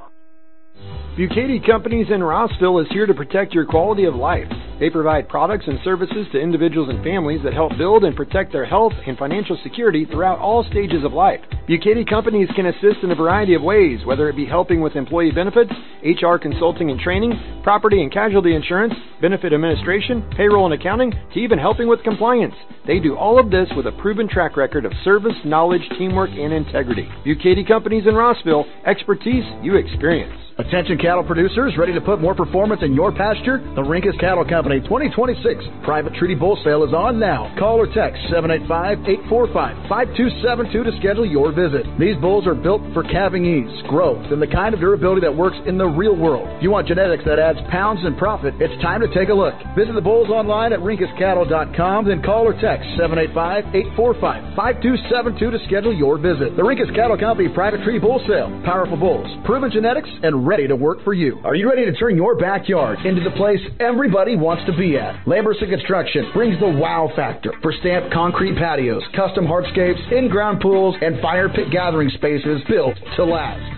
Bucati Companies in Rossville is here to protect your quality of life. They provide products and services to individuals and families that help build and protect their health and financial security throughout all stages of life. Bucati Companies can assist in a variety of ways, whether it be helping with employee benefits, H R consulting and training, property and casualty insurance, benefit administration, payroll and accounting, to even helping with compliance. They do all of this with a proven track record of service, knowledge, teamwork, and integrity. Bucati Companies in Rossville, expertise you experience. Attention cattle producers ready to put more performance in your pasture? The Rinkus Cattle Company twenty twenty-six Private Treaty Bull Sale is on now. Call or text seven eight five, eight four five, five two seven two to schedule your visit. These bulls are built for calving ease, growth, and the kind of durability that works in the real world. If you want genetics that adds pounds and profit, it's time to take a look. Visit the bulls online at rinkus cattle dot com, then call or text seven eight five, eight four five, five two seven two to schedule your visit. The Rinkus Cattle Company Private Treaty Bull Sale. Powerful bulls, proven genetics, and ready to work for you. Are you ready to turn your backyard into the place everybody wants to be at? Lamberson Construction brings the wow factor for stamped concrete patios, custom hardscapes, in-ground pools, and fire pit gathering spaces built to last.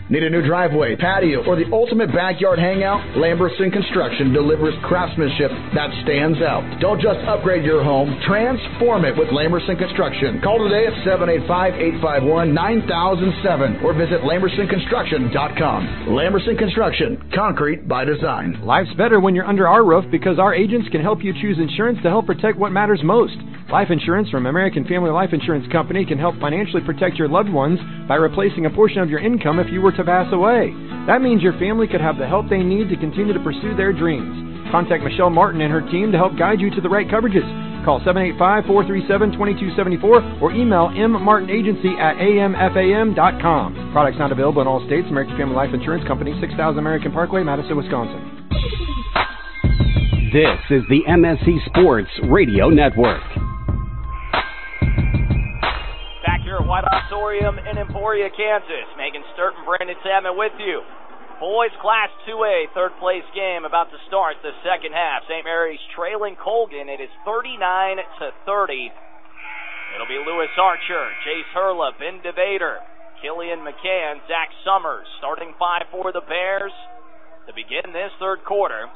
Need a new driveway, patio, or the ultimate backyard hangout? Lamberson Construction delivers craftsmanship that stands out. Don't just upgrade your home, transform it with Lamberson Construction. Call today at seven eight five, eight five one, nine thousand seven or visit lamberson construction dot com. Lamberson Construction, concrete by design. Life's better when you're under our roof because our agents can help you choose insurance to help protect what matters most. Life insurance from American Family Life Insurance Company can help financially protect your loved ones by replacing a portion of your income if you were to pass away. That means your family could have the help they need to continue to pursue their dreams. Contact Michelle Martin and her team to help guide you to the right coverages. Call seven eight five, four three seven, two two seven four or email mmartinagency at a m f a m dot com. Products not available in all states. American Family Life Insurance Company, six thousand American Parkway, Madison, Wisconsin. This is the M S C Sports Radio Network. Back here at White Auditorium in Emporia, Kansas. Megan Sturton, Brandon Salmon with you. Boys Class two A, third place game about to start the second half. Saint Mary's trailing Colgan. It is thirty-nine to thirty. It'll be Lewis Archer, Jace Hurla, Ben DeVader, Killian McCann, Zach Summers. Starting five for the Bears to begin this third quarter.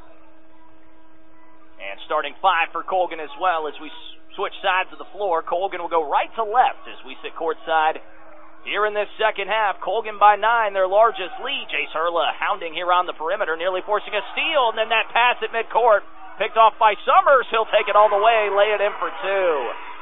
And starting five for Colgan as well as we switch sides of the floor. Colgan will go right to left as we sit courtside here in this second half. Colgan by nine, their largest lead. Jace Hurla hounding here on the perimeter, nearly forcing a steal, and then that pass at midcourt picked off by Summers. He'll take it all the way, lay it in for two.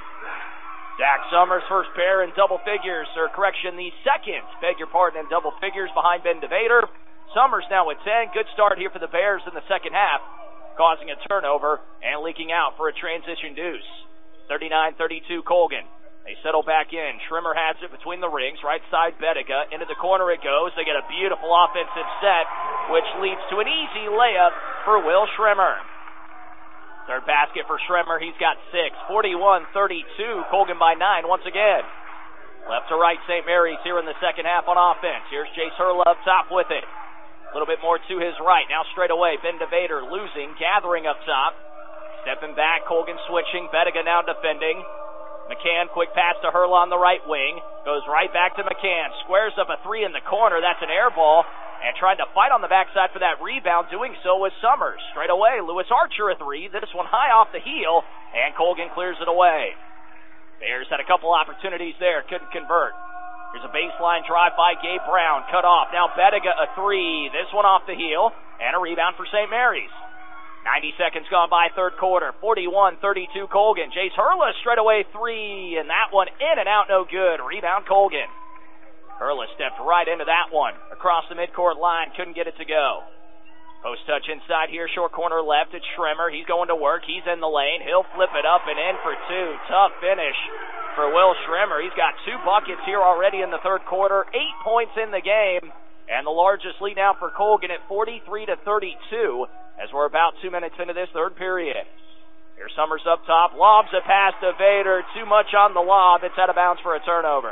Zach Summers, first pair in double figures, or correction, the second, beg your pardon, in double figures behind Ben DeVader. Summers now with ten. Good start here for the Bears in the second half, causing a turnover and leaking out for a transition deuce. thirty-nine thirty-two Colgan. They settle back in. Schrimmer has it between the rings. Right side Bediga. Into the corner it goes. They get a beautiful offensive set, which leads to an easy layup for Will Schrimmer. Third basket for Schrimmer. He's got six. forty-one thirty-two. Colgan by nine once again. Left to right Saint Mary's here in the second half on offense. Here's Jace Hurla up top with it. A little bit more to his right. Now straight away. Ben DeVader losing. Gathering up top. Stepping back. Colgan switching. Bediga now defending. McCann, quick pass to Hurla on the right wing. Goes right back to McCann. Squares up a three in the corner. That's an air ball. And trying to fight on the backside for that rebound. Doing so was Summers. Straight away, Lewis Archer a three. This one high off the heel. And Colgan clears it away. Bears had a couple opportunities there. Couldn't convert. Here's a baseline drive by Gabe Brown. Cut off. Now Bediga a three. This one off the heel. And a rebound for Saint Mary's. ninety seconds gone by, third quarter. forty-one thirty-two Colgan. Jace Hurla straight away three, and that one in and out, no good. Rebound Colgan. Hurla stepped right into that one. Across the midcourt line, couldn't get it to go. Post touch inside here, short corner left. It's Schrimmer. He's going to work. He's in the lane. He'll flip it up and in for two. Tough finish for Will Schrimmer. He's got two buckets here already in the third quarter. Eight points in the game, and the largest lead now for Colgan at forty-three to thirty-two. As we're about two minutes into this third period. Here's Summers up top. Lobs a pass to Vader. Too much on the lob. It's out of bounds for a turnover.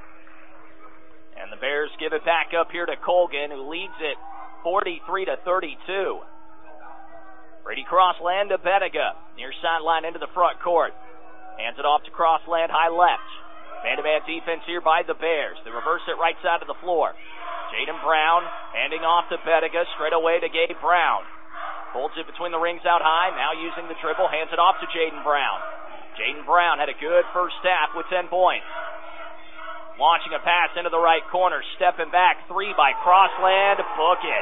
And the Bears give it back up here to Colgan, who leads it forty-three to thirty-two. Brady Crossland to Bediga. Near sideline into the front court. Hands it off to Crossland, high left. Man-to-man defense here by the Bears. They reverse it right side of the floor. Jaden Brown handing off to Bediga. Straight away to Gabe Brown. Holds it between the rings out high. Now using the dribble. Hands it off to Jaden Brown. Jaden Brown had a good first half with ten points. Launching a pass into the right corner. Stepping back. Three by Crossland. Book it.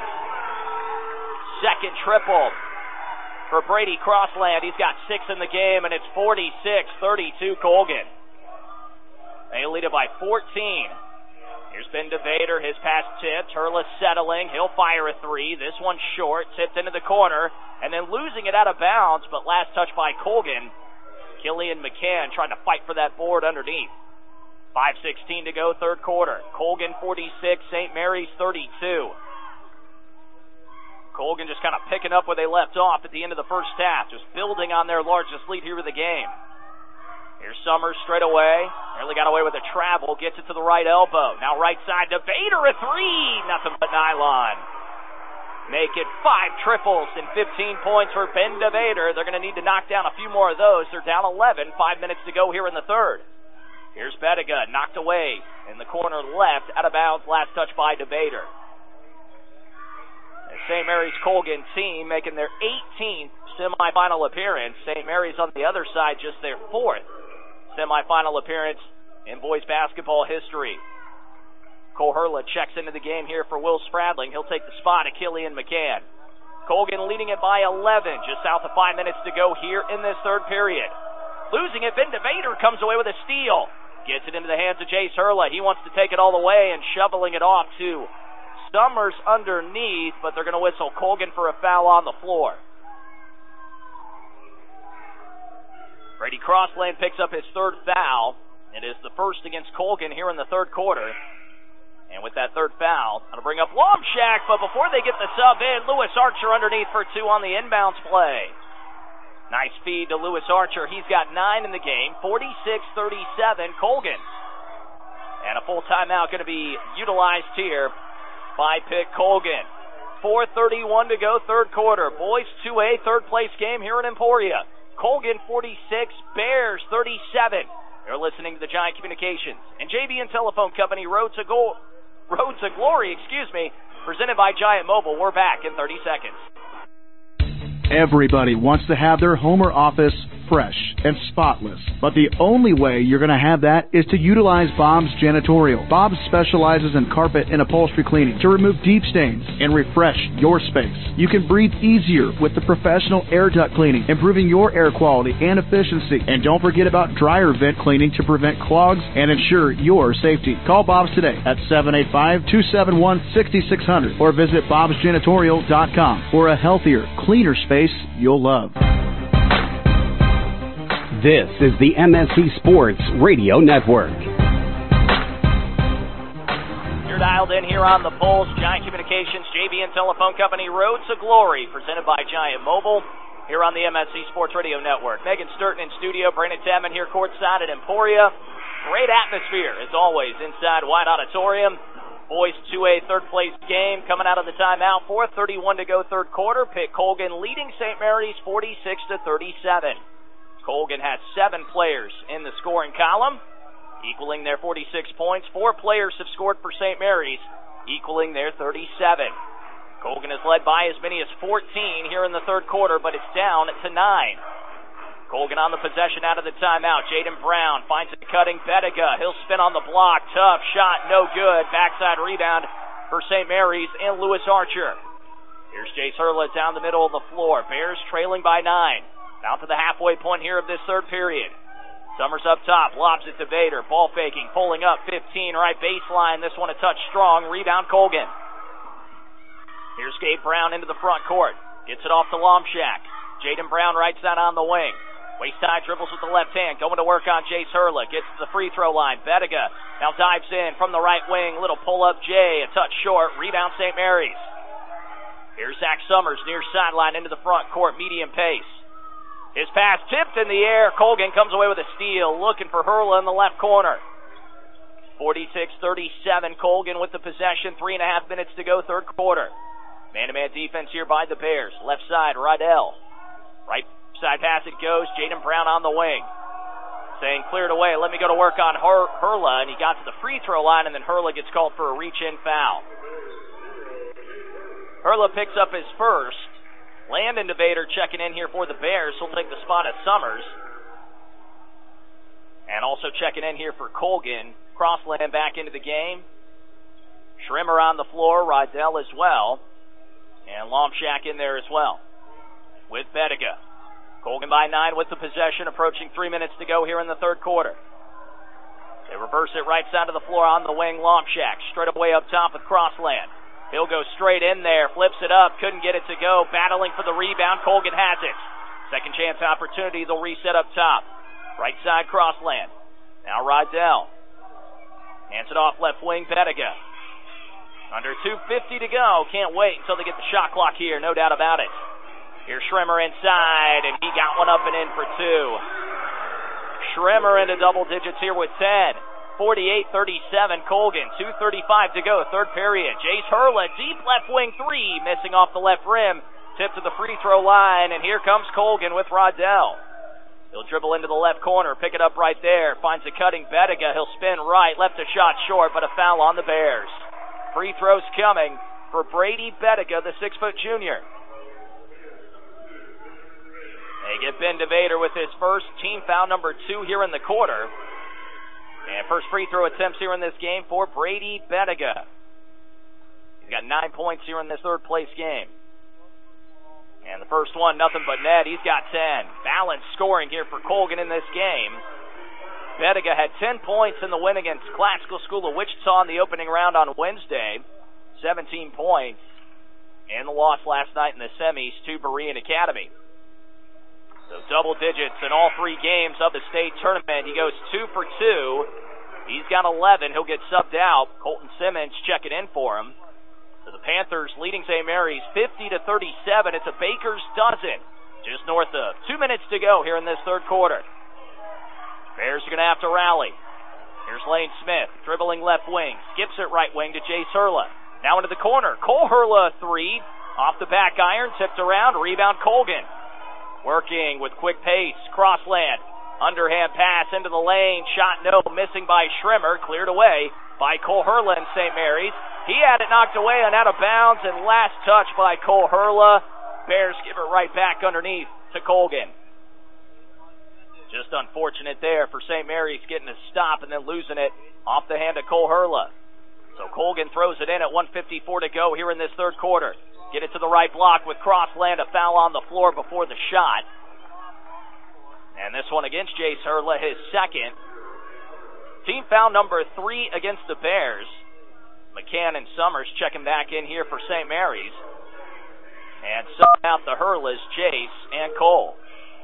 Second triple for Brady Crossland. He's got six in the game, and it's forty-six thirty-two Colgan. They lead it by fourteen. Here's Ben DeVader, his pass tipped. Hurla settling. He'll fire a three. This one short, tipped into the corner, and then losing it out of bounds, but last touch by Colgan. Killian McCann trying to fight for that board underneath. five sixteen to go, third quarter. Colgan forty-six, Saint Mary's thirty-two. Colgan just kind of picking up where they left off at the end of the first half, just building on their largest lead here of the game. Here's Summers straight away. Nearly got away with a travel. Gets it to the right elbow. Now right side to Vader, a three. Nothing but nylon. Make it five triples and fifteen points for Ben DeVader. They're going to need to knock down a few more of those. They're down eleven. Five minutes to go here in the third. Here's Bettiga, knocked away in the corner left, out of bounds, last touch by DeVader. The Saint Mary's Colgan team making their eighteenth semifinal appearance. Saint Mary's on the other side, just their fourth semifinal appearance in boys basketball history. Cole Hurla checks into the game here for Will Spradling. He'll take the spot of Killian McCann. Colgan leading it by eleven, just south of five minutes to go here in this third period. Losing it, Ben DeVader comes away with a steal. Gets it into the hands of Jace Hurla. He wants to take it all the way and shoveling it off to Summers underneath, but they're going to whistle Colgan for a foul on the floor. Brady Crossland picks up his third foul. It is the first against Colgan here in the third quarter. And with that third foul, that'll bring up Lomshak, but before they get the sub in, Lewis Archer underneath for two on the inbounds play. Nice feed to Lewis Archer. He's got nine in the game, forty-six thirty-seven, Colgan. And a full timeout going to be utilized here by Pitt Colgan. four thirty-one to go, third quarter. Boys two A, third place game here in Emporia. Colgan forty-six, Bears thirty-seven. You're listening to the Giant Communications and J B N Telephone Company Road to Goal, Road to Glory, excuse me, presented by Giant Mobile. We're back in thirty seconds. Everybody wants to have their home or office fresh and spotless, but the only way you're going to have that is to utilize Bob's Janitorial. Bob specializes in carpet and upholstery cleaning to remove deep stains and refresh your space. You can breathe easier with the professional air duct cleaning, improving your air quality and efficiency. And don't forget about dryer vent cleaning to prevent clogs and ensure your safety. Call Bob's today at seven eight five, two seven one, six six zero zero or visit bobs janitorial dot com for a healthier, cleaner space you'll love. This is the M S C Sports Radio Network. You're dialed in here on the Pulse, Giant Communications, J B N Telephone Company, Road to Glory, presented by Giant Mobile, here on the M S C Sports Radio Network. Megan Sturton in studio, Brandon Chapman here courtside at Emporia. Great atmosphere, as always, inside White Auditorium. Boys two A third place game coming out of the timeout. four thirty-one to go, third quarter. Pitt Colgan leading Saint Mary's forty-six to thirty-seven. Colgan has seven players in the scoring column, equaling their forty-six points. Four players have scored for Saint Mary's, equaling their thirty-seven. Colgan is led by as many as fourteen here in the third quarter, but it's down to nine. Colgan on the possession out of the timeout. Jaden Brown finds it cutting Bettiga. He'll spin on the block. Tough shot, no good. Backside rebound for Saint Mary's and Lewis Archer. Here's Jace Hurla down the middle of the floor. Bears trailing by nine. Down to the halfway point here of this third period. Summers up top, lobs it to Vader. Ball faking, pulling up, fifteen, right baseline. This one a touch strong. Rebound Colgan. Here's Gabe Brown into the front court. Gets it off to Lomshak. Jaden Brown right side on the wing. Waist side dribbles with the left hand. Going to work on Jace Hurla. Gets to the free throw line. Bettiga now dives in from the right wing. Little pull up Jay. A touch short. Rebound Saint Mary's. Here's Zach Summers near sideline into the front court. Medium pace. His pass tipped in the air. Colgan comes away with a steal. Looking for Hurla in the left corner. forty-six thirty-seven. Colgan with the possession. Three and a half minutes to go. Third quarter. Man-to-man defense here by the Bears. Left side, Rydell. Right side pass it goes. Jaden Brown on the wing. Saying cleared away. Let me go to work on Hur- Hurla. And he got to the free throw line, and then Hurla gets called for a reach-in foul. Hurla picks up his first. Landon DeVader checking in here for the Bears. He'll take the spot at Summers. And also checking in here for Colgan. Crossland back into the game. Schrimmer on the floor. Rydell as well. And Lomshak in there as well. With Bettiga. Colgan by nine with the possession, approaching three minutes to go here in the third quarter. They reverse it right side of the floor on the wing. Lomshak straight away up top with Crossland. He'll go straight in there, flips it up, couldn't get it to go, battling for the rebound. Colgan has it. Second chance opportunity, they'll reset up top. Right side Crossland. Now Rydell. Hands it off left wing, Bettiga. Under two fifty to go. Can't wait until they get the shot clock here, no doubt about it. Here's Schrimmer inside, and he got one up and in for two. Schrimmer into double digits here with ten. forty-eight thirty-seven, Colgan. two thirty-five to go, third period. Jace Hurla, deep left wing three, missing off the left rim. Tip to the free throw line, and here comes Colgan with Rydell. He'll dribble into the left corner, pick it up right there, finds a cutting Bettiga. He'll spin right, left a shot short, but a foul on the Bears. Free throws coming for Brady Bettiga, the six-foot junior. They get Ben DeVader with his first, team foul number two here in the quarter. And first free throw attempts here in this game for Brady Bettiga. He's got nine points here in this third-place game. And the first one, nothing but net. He's got ten. Balanced scoring here for Colgan in this game. Bettiga had ten points in the win against Classical School of Wichita in the opening round on Wednesday. seventeen points in the loss last night in the semis to Berean Academy. So double digits in all three games of the state tournament. He goes two for two. He's got eleven. He'll get subbed out. Colton Simmons checking in for him. So the Panthers leading Saint Mary's fifty to thirty-seven. It's a baker's dozen. Just north of two minutes to go here in this third quarter. Bears are going to have to rally. Here's Lane Smith, dribbling left wing. Skips it right wing to Jace Hurla. Now into the corner. Cole Hurla, three. Off the back iron, tipped around. Rebound Colgan. Working with quick pace. Crossland. Underhand pass into the lane. Shot no. Missing by Schrimmer. Cleared away by Cole Hurla in Saint Mary's. He had it knocked away and out of bounds, and last touch by Cole Hurla. Bears give it right back underneath to Colgan. Just unfortunate there for Saint Mary's getting a stop and then losing it off the hand of Cole Hurla. So Colgan throws it in at one fifty-four to go here in this third quarter. Get it to the right block with Crossland, a foul on the floor before the shot. And this one against Jace Hurla, his second. Team foul number three against the Bears. McCann and Summers checking back in here for Saint Mary's. And subbing out the Hurlas, Jace and Cole.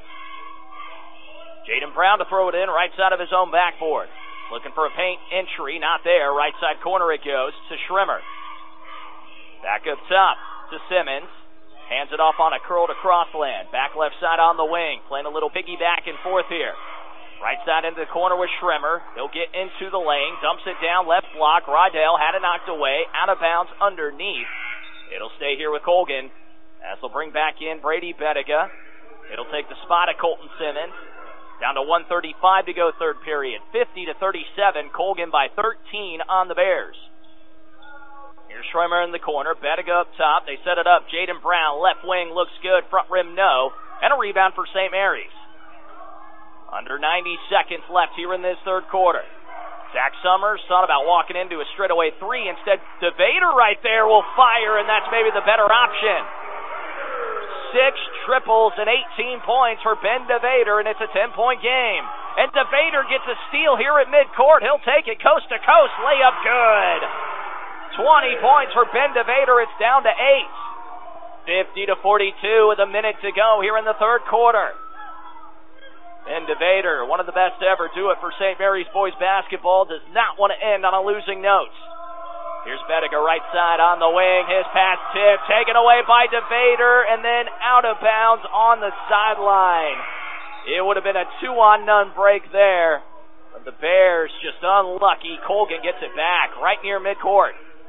Jaden Brown to throw it in right side of his own backboard. Looking for a paint entry, not there. Right side corner it goes to Schrimmer. Back up top to Simmons. Hands it off on a curl to Crossland. Back left side on the wing. Playing a little piggy back and forth here. Right side into the corner with Schrimmer. He'll get into the lane. Dumps it down left block. Rydell had it knocked away. Out of bounds underneath. It'll stay here with Colgan. As they'll bring back in Brady Bettiga. It'll take the spot of Colton Simmons. Down to one thirty-five to go third period. fifty to thirty-seven. Colgan by thirteen on the Bears. Here's Schreimer in the corner. Bettiga up top. They set it up. Jaden Brown, left wing, looks good. Front rim, no. And a rebound for Saint Mary's. Under ninety seconds left here in this third quarter. Zach Summers thought about walking into a straightaway three. Instead, DeVader right there will fire, and that's maybe the better option. Six triples and eighteen points for Ben DeVader, and it's a ten-point game. And DeVader gets a steal here at midcourt. He'll take it coast to coast. Layup good. twenty points for Ben DeVader. It's down to eight. fifty to forty-two with a minute to go here in the third quarter. Ben DeVader, one of the best to ever do it for Saint Mary's boys basketball, does not want to end on a losing note. Here's Bettiga right side on the wing. His pass tip taken away by DeVader and then out of bounds on the sideline. It would have been a two-on-none break there. But the Bears just unlucky. Colgan gets it back right near midcourt.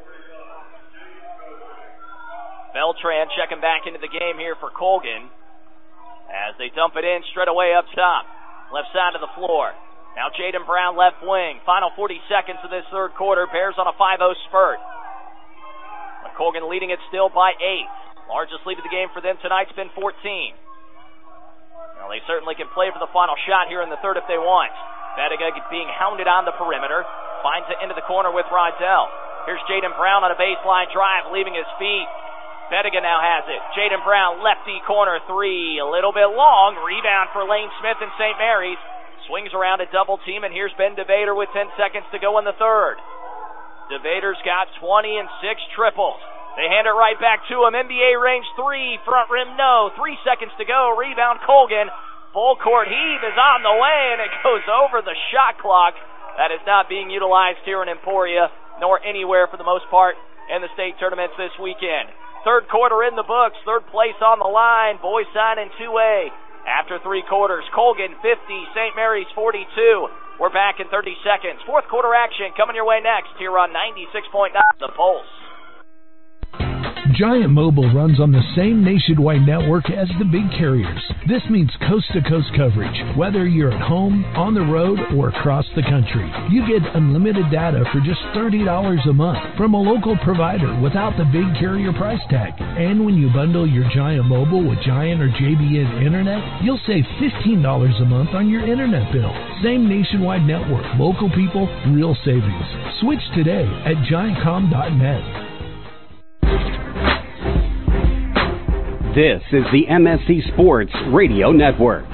Beltran checking back into the game here for Colgan as they dump it in straight away up top. Left side of the floor. Now Jaden Brown left wing. Final forty seconds of this third quarter. Bears on a five oh spurt. But Colgan leading it still by eight. Largest lead of the game for them tonight's been fourteen. Well, they certainly can play for the final shot here in the third if they want. Bettiga being hounded on the perimeter. Finds it into the corner with Rydell. Here's Jaden Brown on a baseline drive, leaving his feet. Bettiga now has it. Jaden Brown, lefty corner three. A little bit long. Rebound for Lane Smith and Saint Mary's. Swings around a double team, and here's Ben DeVader with ten seconds to go in the third. DeVader's got twenty and six triples. They hand it right back to him. N B A range three. Front rim, no. Three seconds to go. Rebound, Colgan. Full court heave is on the way, and it goes over the shot clock. That is not being utilized here in Emporia, nor anywhere for the most part in the state tournaments this weekend. Third quarter in the books. Third place on the line. Boys side in two A. After three quarters, Colgan fifty, Saint Mary's forty-two. We're back in thirty seconds. Fourth quarter action coming your way next here on ninety-six point nine The Pulse. Giant Mobile runs on the same nationwide network as the big carriers. This means coast-to-coast coverage, whether you're at home, on the road, or across the country. You get unlimited data for just thirty dollars a month from a local provider without the big carrier price tag. And when you bundle your Giant Mobile with Giant or J B N Internet, you'll save fifteen dollars a month on your internet bill. Same nationwide network, local people, real savings. Switch today at giant com dot net. This is the M S C Sports Radio Network.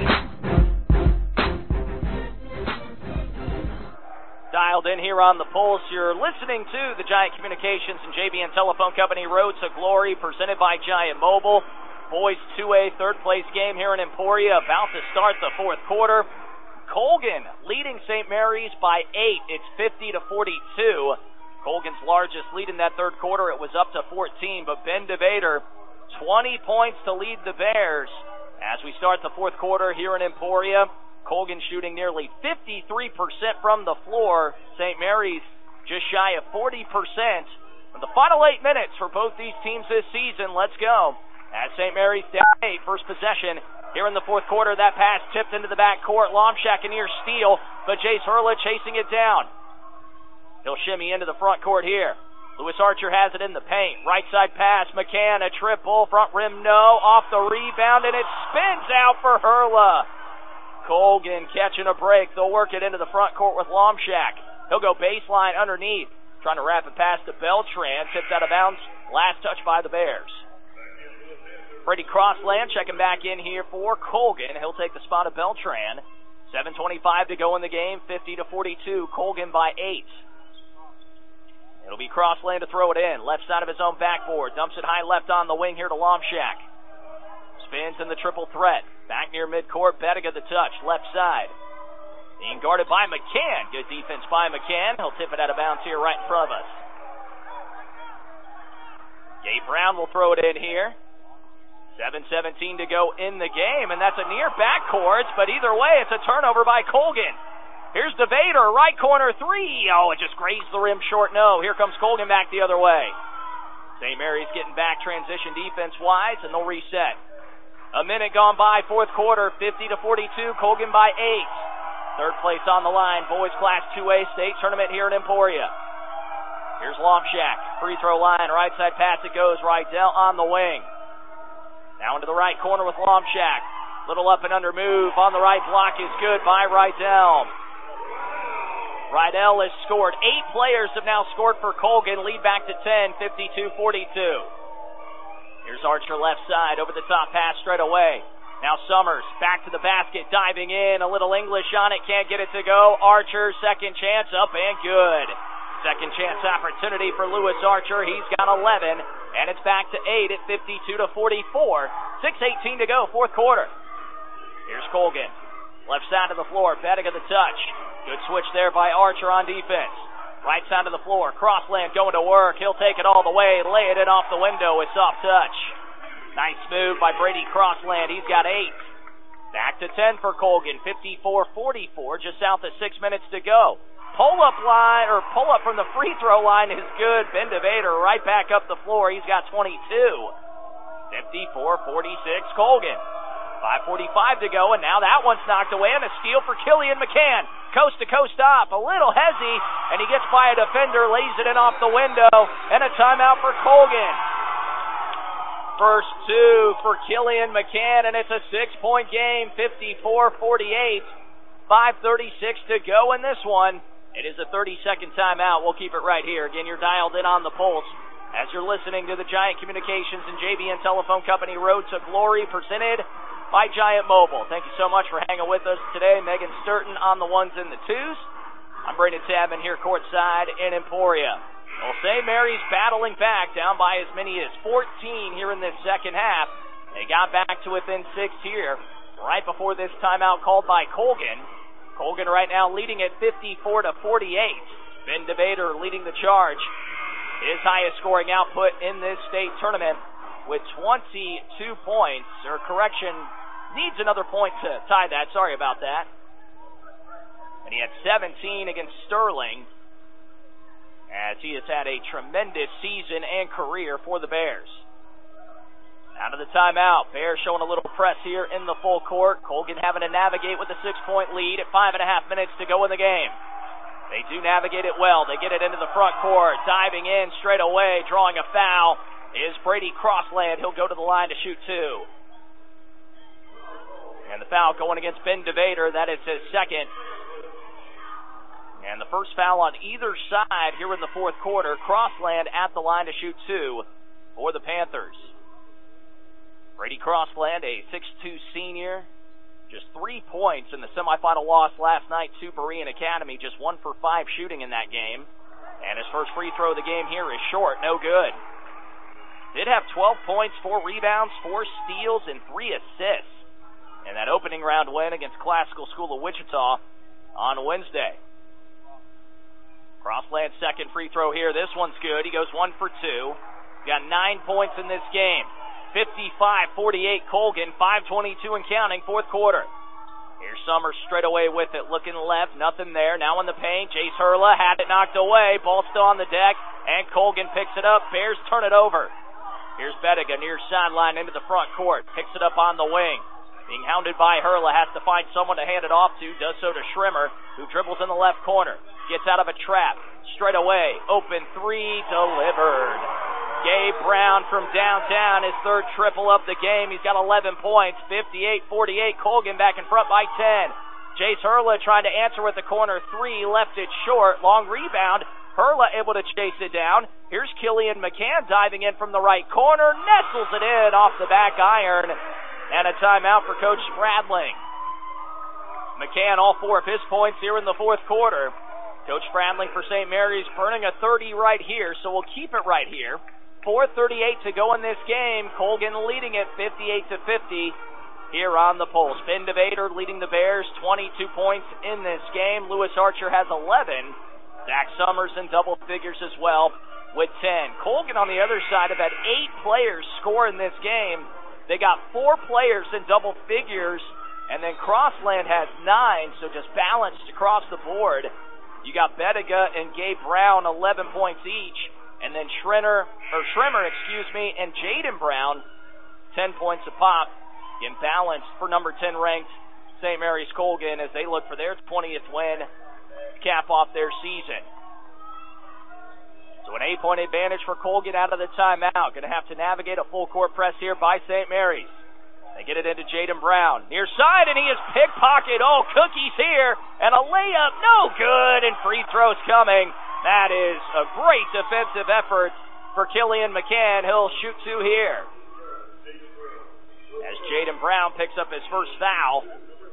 Dialed in here on the Pulse. You're listening to the Giant Communications and J B N Telephone Company Road to Glory, presented by Giant Mobile. Boys two A third place game here in Emporia, about to start the fourth quarter. Colgan leading Saint Mary's by eight. It's fifty to forty-two. Colgan's largest lead in that third quarter. It was up to fourteen, but Ben DeVader, twenty points to lead the Bears. As we start the fourth quarter here in Emporia, Colgan shooting nearly fifty-three percent from the floor. Saint Mary's just shy of forty percent. In the final eight minutes for both these teams this season, let's go. As Saint Mary's down eight, first possession here in the fourth quarter. That pass tipped into the backcourt. Lomshak a near steal, but Jace Hurla chasing it down. He'll shimmy into the front court here. Lewis Archer has it in the paint. Right side pass. McCann, a triple. Front rim, no. Off the rebound, and it spins out for Hurla. Colgan catching a break. They'll work it into the front court with Lomshak. He'll go baseline underneath. Trying to wrap it past to Beltran. Tipped out of bounds. Last touch by the Bears. Freddie Crossland checking back in here for Colgan. He'll take the spot of Beltran. seven twenty-five to go in the game. fifty to forty-two. Colgan by eight. It'll be Crossland to throw it in. Left side of his own backboard. Dumps it high left on the wing here to Lomshak. Spins in the triple threat. Back near midcourt. Bettiga the touch. Left side. Being guarded by McCann. Good defense by McCann. He'll tip it out of bounds here right in front of us. Gabe Brown will throw it in here. seven seventeen to go in the game, and that's a near backcourt, but either way, it's a turnover by Colgan. Here's DeVader, right corner three. Oh, it just grazed the rim short. No, here comes Colgan back the other way. Saint Mary's getting back transition defense-wise, and they'll reset. A minute gone by, fourth quarter, fifty to forty-two, Colgan by eight. Third place on the line, boys Class two A state tournament here in Emporia. Here's Lomshak, free throw line, right side pass it goes, Rydell on the wing. Now into the right corner with Lomshak. Little up and under move on the right block is good by Rydell. Rydell has scored. Eight players have now scored for Colgan. Lead back to ten, fifty-two forty-two. Here's Archer left side. Over the top pass straight away. Now Summers back to the basket, diving in. A little English on it. Can't get it to go. Archer, second chance up and good. Second chance opportunity for Lewis Archer. He's got eleven. And it's back to eight at fifty-two to forty-four. six eighteen to go, fourth quarter. Here's Colgan. Left side of the floor. Bettiga the touch. Good switch there by Archer on defense. Right side of the floor. Crossland going to work. He'll take it all the way. Lay it in off the window with soft touch. Nice move by Brady Crossland. He's got eight. Back to ten for Colgan. fifty-four forty-four. Just south of six minutes to go. Pull-up line, or pull-up from the free throw line is good. Ben DeVader right back up the floor. He's got twenty-two. fifty-four forty-six Colgan. five forty-five to go, and now that one's knocked away, and a steal for Killian McCann. Coast-to-coast stop, a little hezzy, and he gets by a defender, lays it in off the window, and a timeout for Colgan. First two for Killian McCann, and it's a six-point game, fifty-four forty-eight. five thirty-six to go in this one. It is a thirty-second timeout. We'll keep it right here. Again, you're dialed in on the Pulse as you're listening to the Giant Communications and J B N Telephone Company Road to Glory, presented by Giant Mobile. Thank you so much for hanging with us today. Megan Sturton on the ones and the twos. I'm Brandon Tabman here courtside in Emporia. Well, Saint Mary's battling back, down by as many as fourteen here in this second half. They got back to within six here right before this timeout called by Colgan. Colgan right now leading at fifty-four to forty-eight. Ben DeVader leading the charge. His highest scoring output in this state tournament with twenty-two points. Or correction, needs another point to tie that. Sorry about that. And he had seventeen against Sterling, as he has had a tremendous season and career for the Bears. Out of the timeout, Bears showing a little press here in the full court. Colgan having to navigate with a six-point lead at five and a half minutes to go in the game. They do navigate it well. They get it into the front court. Diving in straight away, drawing a foul, is Brady Crossland. He'll go to the line to shoot two. And the foul going against Ben DeVader. That is his second. And the first foul on either side here in the fourth quarter. Crossland at the line to shoot two for the Panthers. Brady Crossland, a six two senior. Just three points in the semifinal loss last night to Berean Academy. Just one for five shooting in that game. And his first free throw of the game here is short. No good. Did have twelve points, four rebounds, four steals, and three assists in that opening round win against Classical School of Wichita on Wednesday. Crossland's second free throw here. This one's good. He goes one for two. Got nine points in this game. fifty-five forty-eight Colgan, five twenty-two and counting, fourth quarter. Here's Summers straight away with it. Looking left, nothing there. Now in the paint, Jace Hurla had it knocked away. Ball still on the deck, and Colgan picks it up. Bears turn it over. Here's Bettiga near sideline into the front court. Picks it up on the wing. Being hounded by Hurla, has to find someone to hand it off to. Does so to Schrimmer, who dribbles in the left corner. Gets out of a trap. Straight away. Open three. Delivered. Gabe Brown from downtown, his third triple of the game. He's got eleven points. fifty-eight forty-eight. Colgan back in front by ten. Jace Hurla trying to answer with the corner three. Left it short. Long rebound. Hurla able to chase it down. Here's Killian McCann diving in from the right corner. Nestles it in off the back iron. And a timeout for Coach Spradling. McCann, all four of his points here in the fourth quarter. Coach Spradling for Saint Mary's burning a thirty right here, so we'll keep it right here. four thirty-eight to go in this game. Colgan leading it fifty-eight to fifty here on the Pulse. Ben DeVader leading the Bears, twenty-two points in this game. Lewis Archer has eleven. Zach Summers in double figures as well with ten. Colgan on the other side have had eight players score in this game. They got four players in double figures, and then Crossland has nine, so just balanced across the board. You got Bettiga and Gabe Brown, eleven points each, and then Schrinner, or Schrimmer, excuse me, and Jaden Brown, ten points apiece. In balance for number ten ranked Saint Mary's Colgan as they look for their twentieth win, cap off their season. So an eight-point advantage for Colgan out of the timeout. Going to have to navigate a full-court press here by Saint Mary's. They get it into Jaden Brown. Near side, and he is pickpocketed. Oh, Cookies here, and a layup, no good, and free throws coming. That is a great defensive effort for Killian McCann. He'll shoot two here. As Jaden Brown picks up his first foul.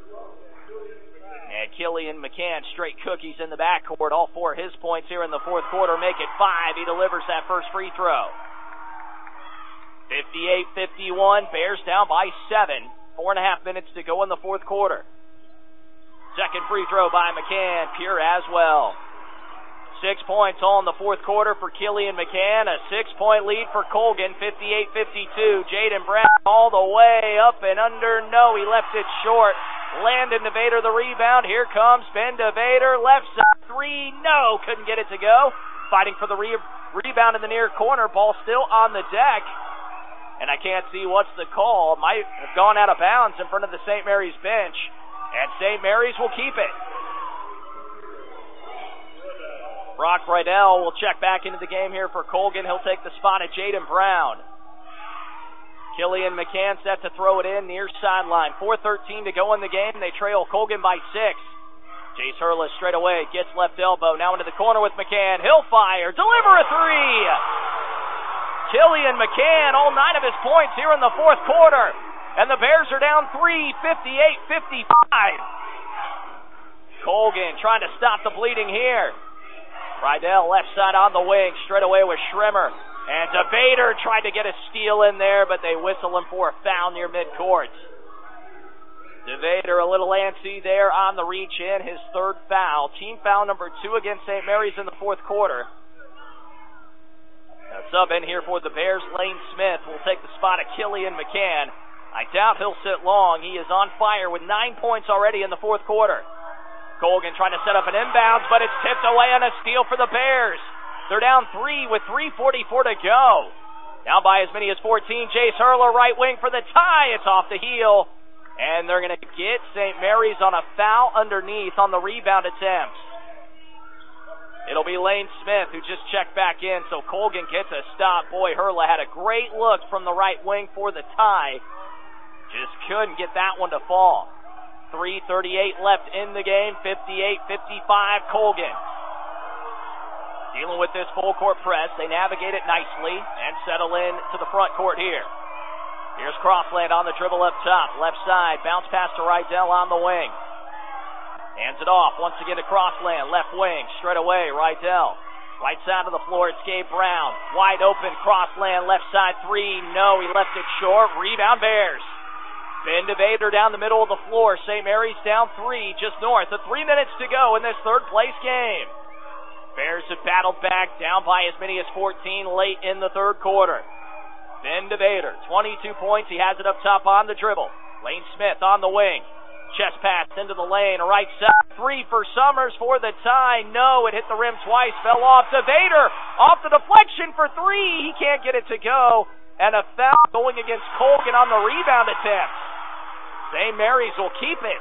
And Killian McCann, straight cookies in the backcourt. All four of his points here in the fourth quarter make it five. He delivers that first free throw. fifty-eight fifty-one, Bears down by seven. Four and a half minutes to go in the fourth quarter. Second free throw by McCann, pure as well. Six points all in the fourth quarter for Killian McCann. A six-point lead for Colgan, fifty-eight fifty-two. Jaden Brown all the way up and under. No, he left it short. Landon DeVader the rebound. Here comes Ben DeVader. Left side three. No, couldn't get it to go. Fighting for the re- rebound in the near corner. Ball still on the deck. And I can't see what's the call. Might have gone out of bounds in front of the Saint Mary's bench. And Saint Mary's will keep it. Brock Rydell will check back into the game here for Colgan. He'll take the spot at Jaden Brown. Killian McCann set to throw it in near sideline. four thirteen to go in the game. They trail Colgan by six. Jace Hurla straight away gets left elbow. Now into the corner with McCann. He'll fire. Deliver a three. Killian McCann, all nine of his points here in the fourth quarter. And the Bears are down three, fifty-eight fifty-five. Colgan trying to stop the bleeding here. Rydell left side on the wing, straight away with Schrimmer. And DeVader tried to get a steal in there, but they whistle him for a foul near midcourt. DeVader a little antsy there on the reach in, his third foul. Team foul number two against Saint Mary's in the fourth quarter. Now sub in here for the Bears, Lane Smith will take the spot of Killian McCann. I doubt he'll sit long. He is on fire with nine points already in the fourth quarter. Colgan trying to set up an inbounds, but it's tipped away on a steal for the Bears. They're down three with three forty-four to go. Down by as many as fourteen. Jace Hurler, right wing for the tie. It's off the heel. And they're going to get Saint Mary's on a foul underneath on the rebound attempts. It'll be Lane Smith who just checked back in, so Colgan gets a stop. Boy, Hurla had a great look from the right wing for the tie. Just couldn't get that one to fall. three thirty-eight left in the game, fifty-eight fifty-five Colgan. Dealing with this full court press, they navigate it nicely and settle in to the front court here. Here's Crossland on the dribble up top, left side, bounce pass to Rydell on the wing. Hands it off once again to Crossland, left wing, straight away, Rydell. Right side of the floor, it's Gabe Brown. Wide open, Crossland, left side three, no, he left it short. Rebound Bears. Ben DeVader down the middle of the floor. Saint Mary's down three, just north of three minutes to go in this third place game. Bears have battled back, down by as many as fourteen late in the third quarter. Ben DeVader, twenty-two points. He has it up top on the dribble. Lane Smith on the wing. Chest pass into the lane, right side. Three for Summers for the tie. No, it hit the rim twice, fell off. DeVader off the deflection for three. He can't get it to go. And a foul going against Colgan on the rebound attempt. Saint Mary's will keep it.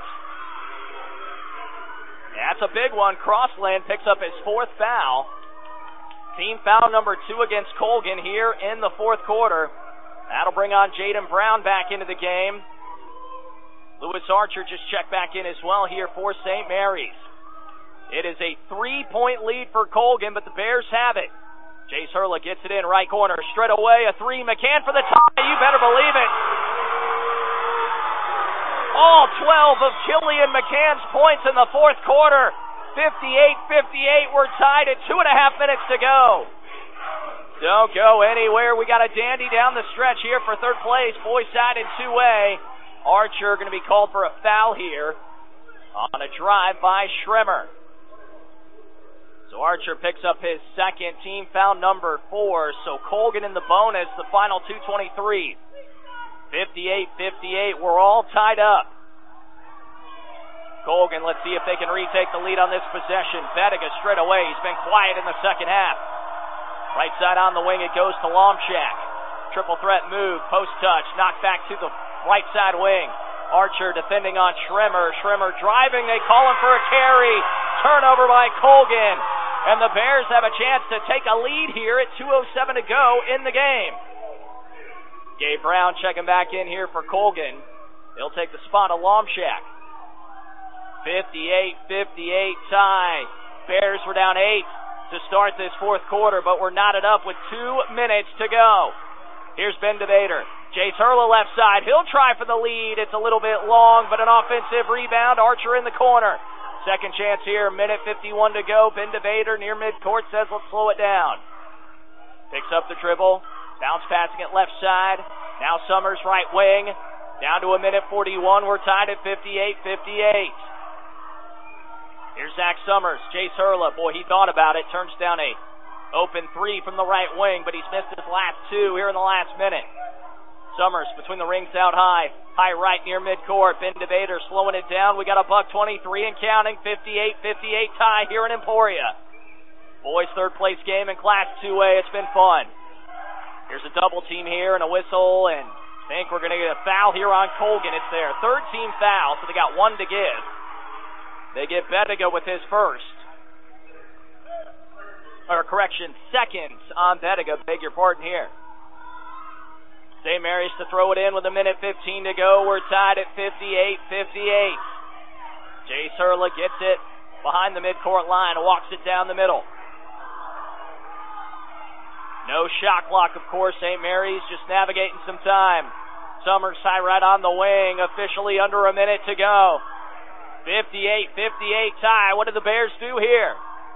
That's a big one. Crossland picks up his fourth foul. Team foul number two against Colgan here in the fourth quarter. That'll bring on Jaden Brown back into the game. Lewis Archer just checked back in as well here for Saint Mary's. It is a three-point lead for Colgan, but the Bears have it. Jace Hurla gets it in right corner. Straight away, a three. McCann for the tie. You better believe it. All twelve of Killian McCann's points in the fourth quarter. fifty-eight fifty-eight. We're tied at two and a half minutes to go. Don't go anywhere. We got a dandy down the stretch here for third place. Boys side and two-way. Archer going to be called for a foul here on a drive by Schremer. So Archer picks up his second, team foul number four. So Colgan in the bonus, the final two twenty-three. fifty-eight fifty-eight. We're all tied up. Colgan, let's see if they can retake the lead on this possession. Bettiga straight away. He's been quiet in the second half. Right side on the wing, it goes to Lomchak. Triple threat move, post touch, knocked back to the right side wing. Archer defending on Schremer. Schremer driving, they call him for a carry. Turnover by Colgan. And the Bears have a chance to take a lead here at two oh seven to go in the game. Gabe Brown checking back in here for Colgan. He'll take the spot of Lomchak. fifty-eight fifty-eight tie. Bears were down eight to start this fourth quarter, but we're knotted up with two minutes to go. Here's Ben DeVader. Jace Hurla left side. He'll try for the lead. It's a little bit long, but an offensive rebound. Archer in the corner. Second chance here. Minute fifty-one to go. Ben DeVader near midcourt says let's slow it down. Picks up the dribble. Bounce passing it left side. Now Summers right wing. Down to a minute forty-one. We're tied at fifty-eight fifty-eight. Here's Zach Summers. Jace Hurla. Boy, he thought about it. Turns down a open three from the right wing, but he's missed his last two here in the last minute. Summers between the rings out high. High right near midcourt. Ben DeVader slowing it down. We got a buck twenty-three and counting. fifty-eight fifty-eight tie here in Emporia. Boys third place game in Class two A. It's been fun. Here's a double team here and a whistle, and I think we're going to get a foul here on Colgan. It's their third team foul, so they got one to give. They give Bettiga with his first. Or correction, second on Bettiga. Beg your pardon here. Saint Mary's to throw it in with a minute fifteen to go. We're tied at fifty-eight fifty-eight. Jace Hurla gets it behind the midcourt line and walks it down the middle. No shot clock, of course. Saint Mary's just navigating some time. Summers high right on the wing. Officially under a minute to go. fifty-eight fifty-eight tie. What did the Bears do here?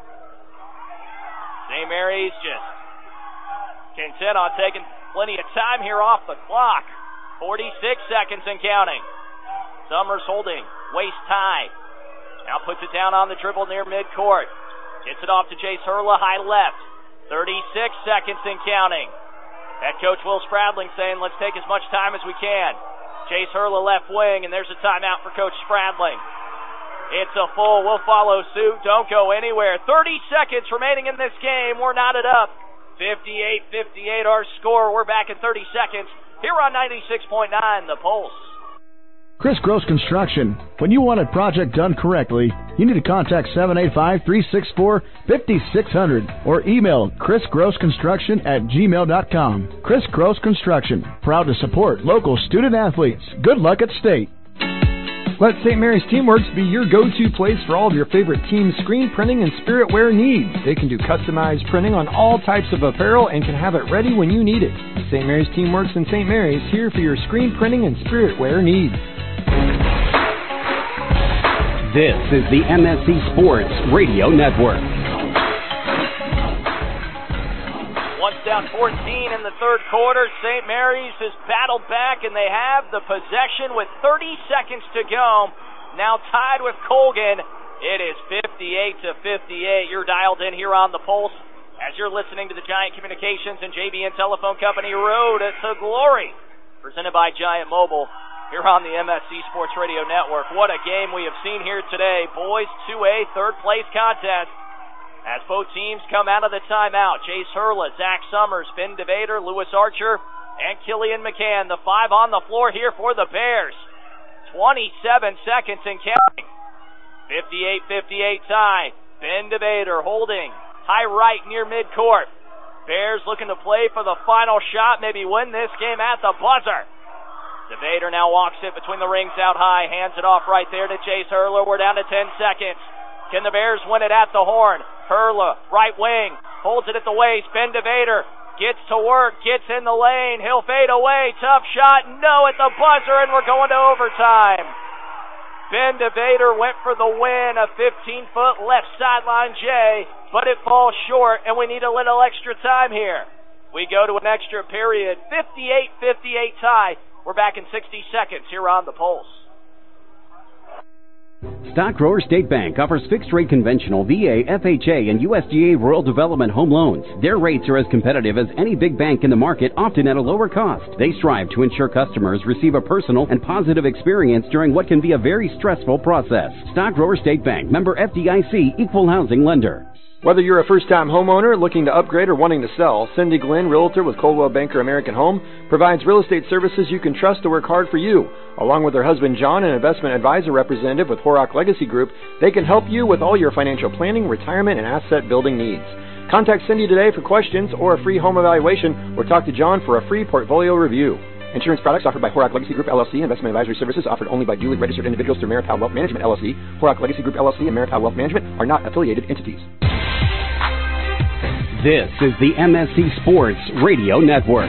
Saint Mary's just content on taking plenty of time here off the clock. forty-six seconds and counting. Summers holding, waist high. Now puts it down on the dribble near midcourt. Gets it off to Jace Hurla, high left. thirty-six seconds and counting. Head coach Will Spradling saying, let's take as much time as we can. Jace Hurla left wing, and there's a timeout for Coach Spradling. It's a full. We'll follow suit. Don't go anywhere. thirty seconds remaining in this game. We're knotted up. fifty-eight fifty-eight our score. We're back in thirty seconds here on ninety-six point nine The Pulse. Chris Gross Construction. When you want a project done correctly, you need to contact seven eight five, three six four, five six zero zero or email chris gross construction at gmail dot com. Chris Gross Construction, proud to support local student athletes. Good luck at state. Let Saint Mary's Teamworks be your go-to place for all of your favorite team screen printing and spirit wear needs. They can do customized printing on all types of apparel and can have it ready when you need it. Saint Mary's Teamworks in Saint Mary's, here for your screen printing and spirit wear needs. This is the M S C Sports Radio Network. Once down fourteen in the third quarter, Saint Mary's has battled back, and they have the possession with thirty seconds to go. Now tied with Colgan. It is fifty-eight to fifty-eight. You're dialed in here on The Pulse as you're listening to the Giant Communications and J B N Telephone Company Road to Glory, presented by Giant Mobile. Here on the M S C Sports Radio Network. What a game we have seen here today. Boys two A third place contest as both teams come out of the timeout. Chase Hurla, Zach Summers, Ben DeVader, Lewis Archer, and Killian McCann. The five on the floor here for the Bears. twenty-seven seconds and counting. fifty-eight fifty-eight tie. Ben DeVader holding high right near midcourt. Bears looking to play for the final shot, maybe win this game at the buzzer. DeVader now walks it between the rings out high, hands it off right there to Chase Hurla. We're down to ten seconds. Can the Bears win it at the horn? Hurla, right wing, holds it at the waist. Ben DeVader gets to work, gets in the lane. He'll fade away. Tough shot. No at the buzzer, and we're going to overtime. Ben DeVader went for the win, a fifteen-foot left sideline J, but it falls short, and we need a little extra time here. We go to an extra period. fifty-eight fifty-eight tie. We're back in sixty seconds here on The Pulse. Stock Grower State Bank offers fixed-rate conventional V A, F H A, and U S D A rural development home loans. Their rates are as competitive as any big bank in the market, often at a lower cost. They strive to ensure customers receive a personal and positive experience during what can be a very stressful process. Stock Grower State Bank, member F D I C, equal housing lender. Whether you're a first-time homeowner looking to upgrade or wanting to sell, Cindy Glenn, Realtor with Coldwell Banker American Home, provides real estate services you can trust to work hard for you. Along with her husband John, an investment advisor representative with Horak Legacy Group, they can help you with all your financial planning, retirement, and asset building needs. Contact Cindy today for questions or a free home evaluation, or talk to John for a free portfolio review. Insurance products offered by Horak Legacy Group, L L C. Investment advisory services offered only by duly registered individuals through Marital Wealth Management, L L C. Horak Legacy Group, L L C and Marital Wealth Management are not affiliated entities. This is the M S C Sports Radio Network.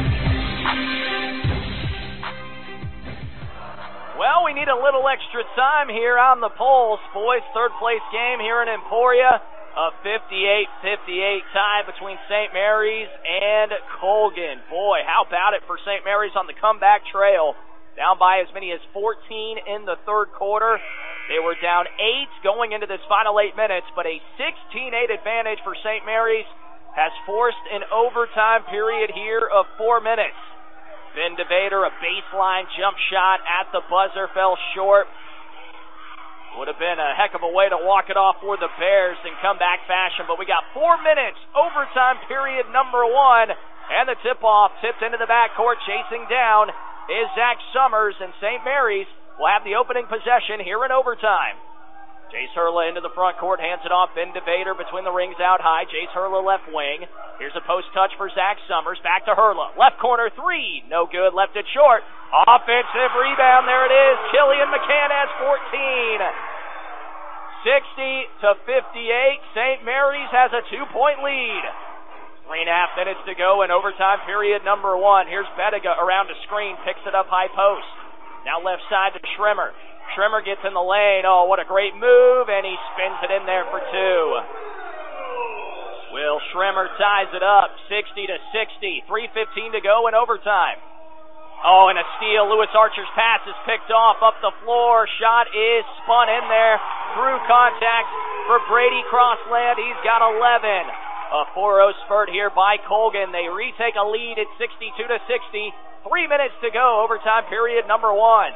Well, we need a little extra time here on The Pulse. Boys' third place game here in Emporia. A fifty-eight fifty-eight tie between Saint Mary's and Colgan. Boy, how about it for Saint Mary's on the comeback trail. Down by as many as fourteen in the third quarter. They were down eight going into this final eight minutes, but a sixteen eight advantage for Saint Mary's has forced an overtime period here of four minutes. Ben DeVader, a baseline jump shot at the buzzer, fell short. Would have been a heck of a way to walk it off for the Bears in comeback fashion, but we got four minutes, overtime period number one, and the tip-off tipped into the backcourt. Chasing down is Zach Summers, and Saint Mary's will have the opening possession here in overtime. Jace Hurla into the front court, hands it off. Ben DeVader between the rings out high. Jace Hurla left wing. Here's a post touch for Zach Summers. Back to Hurla. Left corner three. No good. Left it short. Offensive rebound. There it is. Killian McCann has fourteen. sixty to fifty-eight. Saint Mary's has a two-point lead. Three and a half minutes to go in overtime period number one. Here's Bettiga around the screen. Picks it up high post. Now left side to Schrimmer. Schrimmer gets in the lane. Oh, what a great move, and he spins it in there for two. Will Schrimmer ties it up, sixty to sixty. three fifteen to go in overtime. Oh, and a steal. Lewis Archer's pass is picked off up the floor. Shot is spun in there through contact for Brady Crossland. He's got eleven. A four oh spurt here by Colgan. They retake a lead at sixty-two to sixty. Three minutes to go, overtime period number one.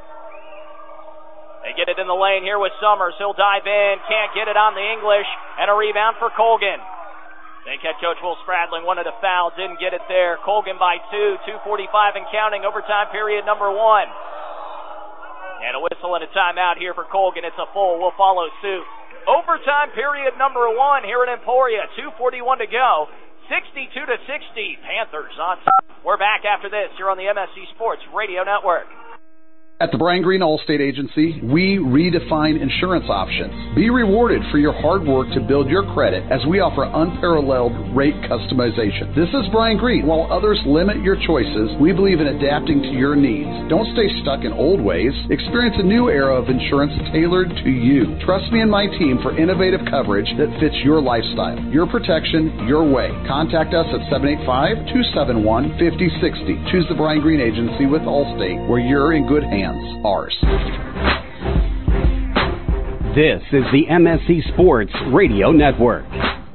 They get it in the lane here with Summers. He'll dive in. Can't get it on the English. And a rebound for Colgan. I think head coach Will Spradling wanted a foul, didn't get it there. Colgan by two, two forty-five and counting, overtime period number one. And a whistle and a timeout here for Colgan. It's a full. We'll follow suit. Overtime period number one here in Emporia. two forty-one to go. sixty-two to sixty. Panthers on top. We're back after this. You're on the M S C Sports Radio Network. At the Brian Green Allstate Agency, we redefine insurance options. Be rewarded for your hard work to build your credit as we offer unparalleled rate customization. This is Brian Green. While others limit your choices, we believe in adapting to your needs. Don't stay stuck in old ways. Experience a new era of insurance tailored to you. Trust me and my team for innovative coverage that fits your lifestyle. Your protection, your way. Contact us at seven eight five, two seven one, five zero six zero. Choose the Brian Green Agency with Allstate, where you're in good hands. Ours. This is the M S C Sports Radio Network.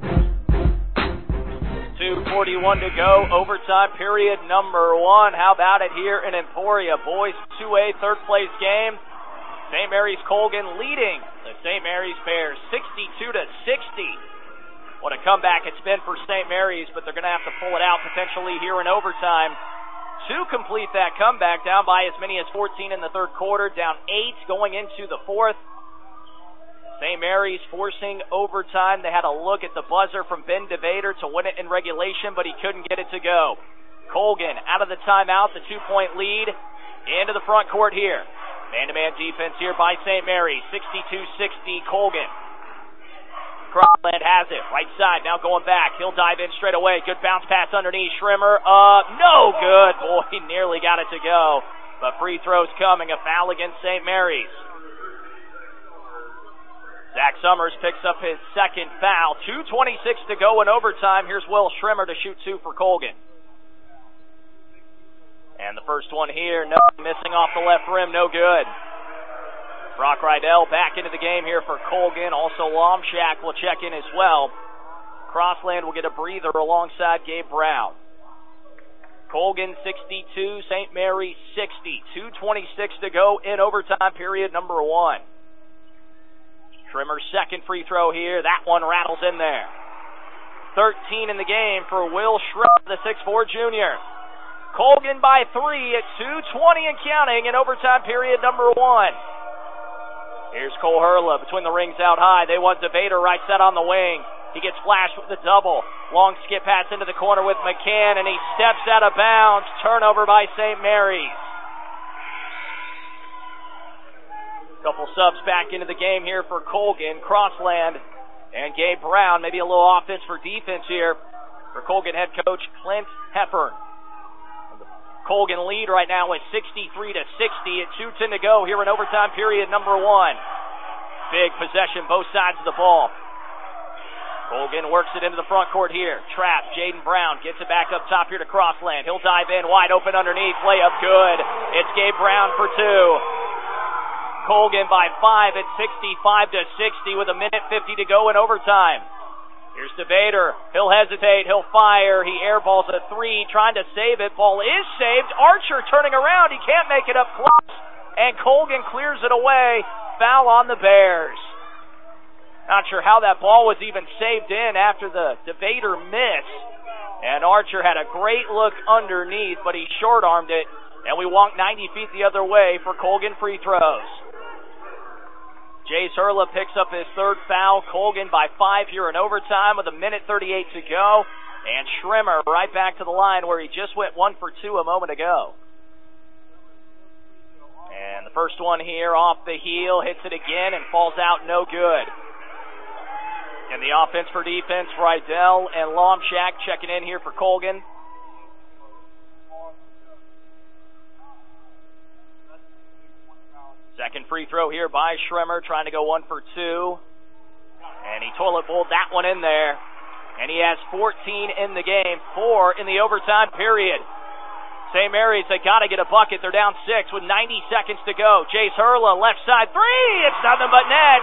two forty-one to go, overtime period number one. How about it here in Emporia? Boys two A third place game. Saint Mary's Colgan leading the Saint Mary's Bears sixty-two to sixty. What a comeback it's been for Saint Mary's, but they're going to have to pull it out potentially here in overtime to complete that comeback, down by as many as fourteen in the third quarter, down eight going into the fourth. Saint Mary's forcing overtime. They had a look at the buzzer from Ben DeVader to win it in regulation, but he couldn't get it to go. Colgan out of the timeout, the two-point lead into the front court here. Man-to-man defense here by Saint Mary's, sixty-two sixty Colgan. Crossland has it, right side, now going back. He'll dive in straight away. Good bounce pass underneath. Schrimmer, uh, no good. Boy, he nearly got it to go. But free throws coming. A foul against Saint Mary's. Zach Summers picks up his second foul. two twenty-six to go in overtime. Here's Will Schrimmer to shoot two for Colgan. And the first one here, no, missing off the left rim, no good. Brock Rydell back into the game here for Colgan. Also, Lomshak will check in as well. Crossland will get a breather alongside Gabe Brown. Colgan sixty-two, Saint Mary's sixty. two twenty-six to go in overtime period number one. Trimmer's second free throw here. That one rattles in there. thirteen in the game for Will Schrimmer, the six four junior. Colgan by three at two twenty and counting in overtime period number one. Here's Cole Hurla between the rings out high. They want DeVader right set on the wing. He gets flashed with the double. Long skip pass into the corner with McCann, and he steps out of bounds. Turnover by Saint Mary's. Couple subs back into the game here for Colgan. Crossland and Gabe Brown. Maybe a little offense for defense here for Colgan head coach Clint Heffern. Colgan lead right now is sixty-three to sixty at two ten to go here in overtime period number one. Big possession, both sides of the ball. Colgan works it into the front court here. Trap, Jaden Brown gets it back up top here to Crossland. He'll dive in, wide open underneath, layup good. It's Gabe Brown for two. Colgan by five at sixty-five to sixty with a minute fifty to go in overtime. Here's DeVader. He'll hesitate. He'll fire. He airballs a three, trying to save it. Ball is saved. Archer turning around. He can't make it up close. And Colgan clears it away. Foul on the Bears. Not sure how that ball was even saved in after the DeVader miss. And Archer had a great look underneath, but he short-armed it. And we walk ninety feet the other way for Colgan free throws. Jace Hurla picks up his third foul. Colgan by five here in overtime with a minute thirty-eight to go. And Schrimmer right back to the line where he just went one for two a moment ago. And the first one here off the heel, hits it again and falls out no good. And the offense for defense, Rydell and Lomshak checking in here for Colgan. Second free throw here by Schrimmer, trying to go one for two. And he toilet bowled that one in there. And he has fourteen in the game, four in the overtime period. Saint Mary's, they got to get a bucket. They're down six with ninety seconds to go. Jace Hurla, left side three. It's nothing but net.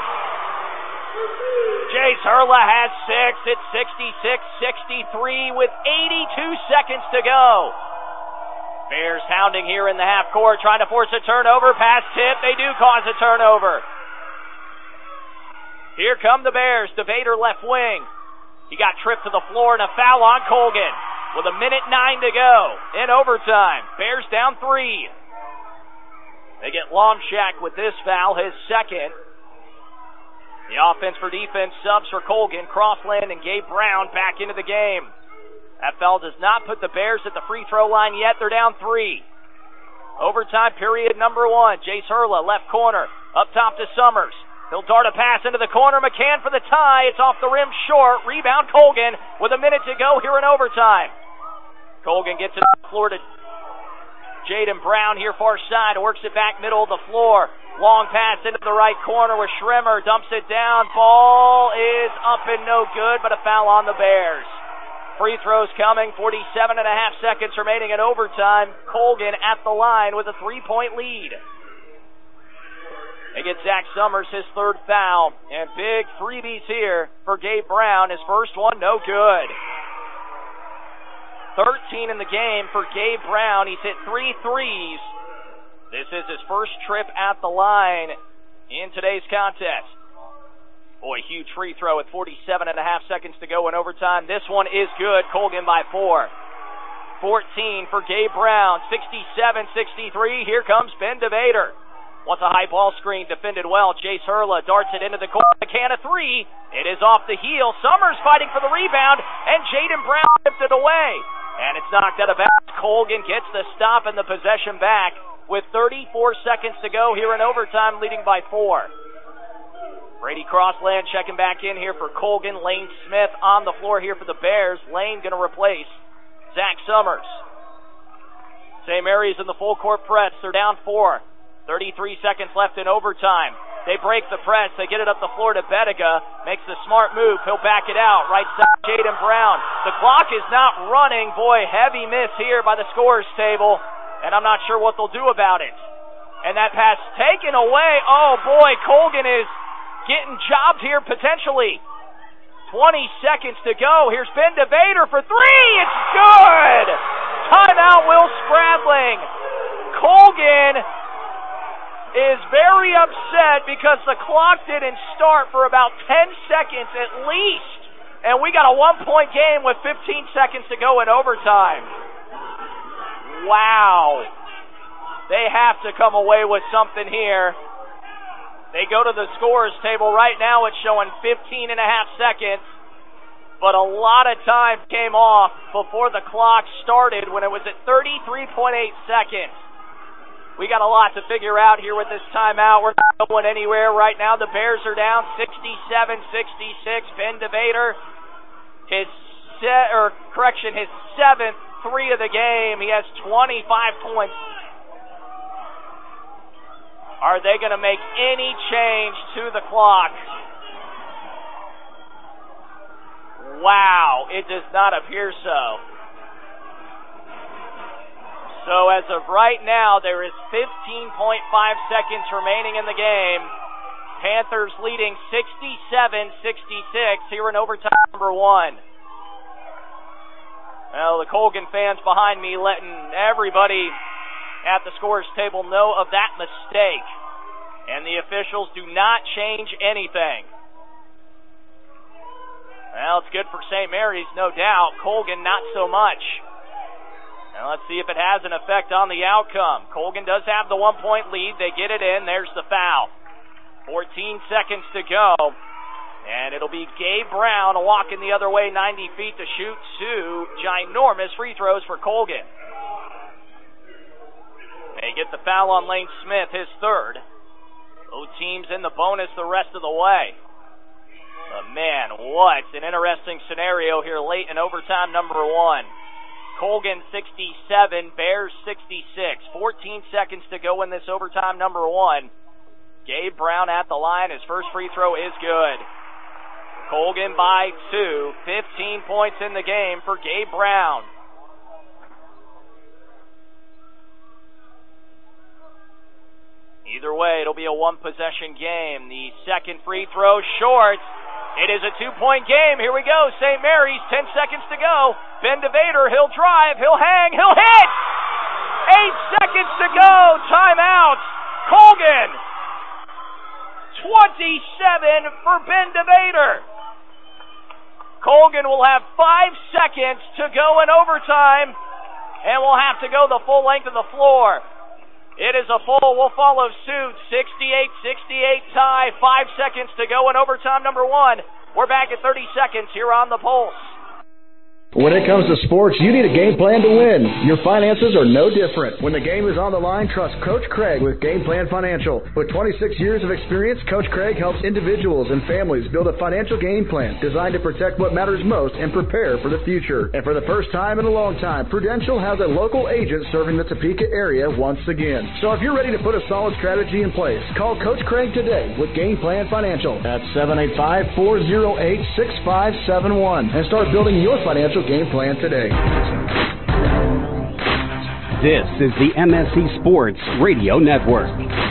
Jace Hurla has six. It's sixty-six sixty-three with eighty-two seconds to go. Bears hounding here in the half court, trying to force a turnover. Pass tip. They do cause a turnover. Here come the Bears. DeVader left wing. He got tripped to the floor and a foul on Colgan with a minute nine to go in overtime. Bears down three. They get Longshak with this foul, his second. The offense for defense subs for Colgan, Crossland and Gabe Brown back into the game. That foul does not put the Bears at the free throw line yet. They're down three. Overtime period number one. Jace Hurla, left corner, up top to Summers. He'll dart a pass into the corner. McCann for the tie. It's off the rim short. Rebound Colgan with a minute to go here in overtime. Colgan gets it on the floor to Jaden Brown here far side. Works it back middle of the floor. Long pass into the right corner with Schrimmer. Dumps it down. Ball is up and no good, but a foul on the Bears. Free throws coming. forty-seven and a half seconds remaining in overtime. Colgan at the line with a three-point lead. They get Zach Summers his third foul. And big freebies here for Gabe Brown. His first one, no good. thirteen in the game for Gabe Brown. He's hit three threes. This is his first trip at the line in today's contest. Boy, huge free throw with forty-seven and a half seconds to go in overtime. This one is good. Colgan by four. fourteen for Gabe Brown. sixty-seven sixty-three. Here comes Ben DeVader. Wants a high ball screen, defended well. Jace Hurla darts it into the corner. McCann a three. It is off the heel. Summers fighting for the rebound, and Jaden Brown tipped it away. And it's knocked out of bounds. Colgan gets the stop and the possession back with thirty-four seconds to go here in overtime, leading by four. Brady Crossland checking back in here for Colgan. Lane Smith on the floor here for the Bears. Lane going to replace Zach Summers. Saint Mary's in the full court press. They're down four. thirty-three seconds left in overtime. They break the press. They get it up the floor to Bettiga. Makes the smart move. He'll back it out. Right side, Jaden Brown. The clock is not running. Boy, heavy miss here by the scorer's table. And I'm not sure what they'll do about it. And that pass taken away. Oh, boy, Colgan is getting jobbed here potentially. twenty seconds to go. Here's Ben DeVader for three. It's good. Timeout, Will Spradling. Colgan is very upset because the clock didn't start for about ten seconds at least. And we got a one-point game with fifteen seconds to go in overtime. Wow. They have to come away with something here. They go to the scorer's table. Right now it's showing fifteen and a half seconds. But a lot of time came off before the clock started when it was at thirty-three point eight seconds. We got a lot to figure out here with this timeout. We're not going anywhere right now. The Bears are down sixty-seven sixty-six. Ben DeVader, his set, or correction, his seventh three of the game. He has twenty-five points. Are they going to make any change to the clock? Wow, it does not appear so. So as of right now, there is fifteen point five seconds remaining in the game. Panthers leading sixty-seven sixty-six here in overtime number one. Well, the Colgan fans behind me letting everybody at the scorer's table know of that mistake. And the officials do not change anything. Well, it's good for Saint Mary's, no doubt. Colgan, not so much. Now let's see if it has an effect on the outcome. Colgan does have the one-point lead. They get it in. There's the foul. fourteen seconds to go. And it'll be Gabe Brown walking the other way ninety feet to shoot two ginormous free throws for Colgan. They get the foul on Lane Smith, his third. Both teams in the bonus the rest of the way. But man, what an interesting scenario here late in overtime number one. Colgan sixty-seven, Bears sixty-six. fourteen seconds to go in this overtime number one. Gabe Brown at the line. His first free throw is good. Colgan by two. fifteen points in the game for Gabe Brown. Either way, it'll be a one-possession game. The second free throw short. It is a two-point game. Here we go. Saint Mary's, ten seconds to go. Ben DeVader, he'll drive, he'll hang, he'll hit! Eight seconds to go. Timeout. Colgan. twenty-seven for Ben DeVader. Colgan will have five seconds to go in overtime, and will have to go the full length of the floor. It is a full. We'll follow suit. sixty-eight sixty-eight tie. Five seconds to go in overtime number one. We're back at thirty seconds here on the Pulse. When it comes to sports, you need a game plan to win. Your finances are no different. When the game is on the line, trust Coach Craig with Game Plan Financial. With twenty-six years of experience, Coach Craig helps individuals and families build a financial game plan designed to protect what matters most and prepare for the future. And for the first time in a long time, Prudential has a local agent serving the Topeka area once again. So if you're ready to put a solid strategy in place, call Coach Craig today with Game Plan Financial at seven eight five, four oh eight, six five seven one and start building your financial game plan today. This is the M S C Sports Radio Network.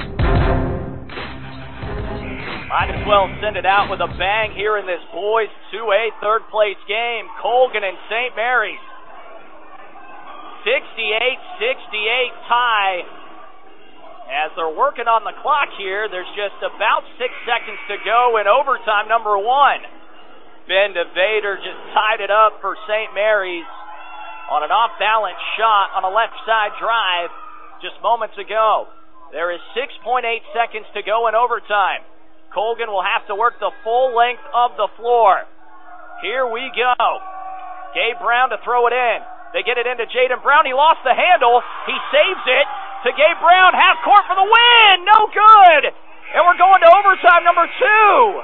Might as well send it out with a bang here in this boys two A third place game. Colgan and Saint Mary's. sixty-eight sixty-eight tie. As they're working on the clock here, there's just about six seconds to go in overtime number one. Ben DeVader just tied it up for Saint Mary's on an off-balance shot on a left side drive just moments ago. There is six point eight seconds to go in overtime. Colgan will have to work the full length of the floor. Here we go. Gabe Brown to throw it in. They get it into Jaden Brown. He lost the handle. He saves it to Gabe Brown. Half court for the win. No good. And we're going to overtime number two.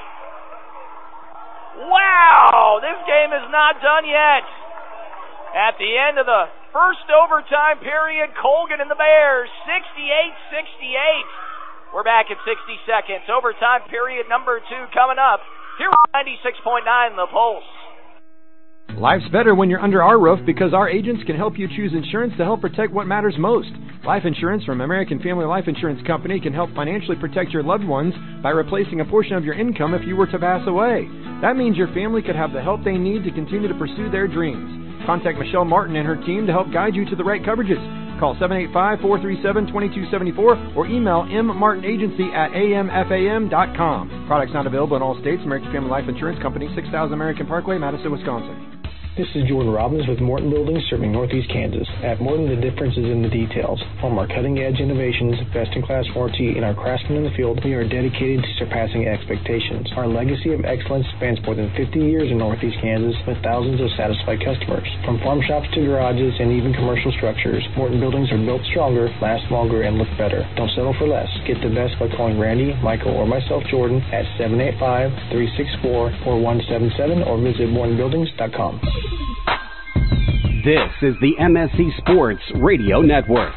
Wow, this game is not done yet. At the end of the first overtime period, Colgan and the Bears, sixty-eight sixty-eight. We're back at sixty seconds. Overtime period number two coming up here on ninety-six point nine The Pulse. Life's better when you're under our roof because our agents can help you choose insurance to help protect what matters most. Life insurance from American Family Life Insurance Company can help financially protect your loved ones by replacing a portion of your income if you were to pass away. That means your family could have the help they need to continue to pursue their dreams. Contact Michelle Martin and her team to help guide you to the right coverages. Call seven eight five, four three seven, two two seven four or email mmartinagency at a m f a m dot com. Products not available in all states. American Family Life Insurance Company, six thousand American Parkway, Madison, Wisconsin. This is Jordan Robbins with Morton Buildings serving Northeast Kansas. At Morton, the difference is in the details. From our cutting-edge innovations, best-in-class warranty, and our craftsmen in the field, we are dedicated to surpassing expectations. Our legacy of excellence spans more than fifty years in Northeast Kansas with thousands of satisfied customers. From farm shops to garages and even commercial structures, Morton Buildings are built stronger, last longer, and look better. Don't settle for less. Get the best by calling Randy, Michael, or myself, Jordan, at seven eight five, three six four, four one seven seven or visit morton buildings dot com. This is the M S C Sports Radio Network.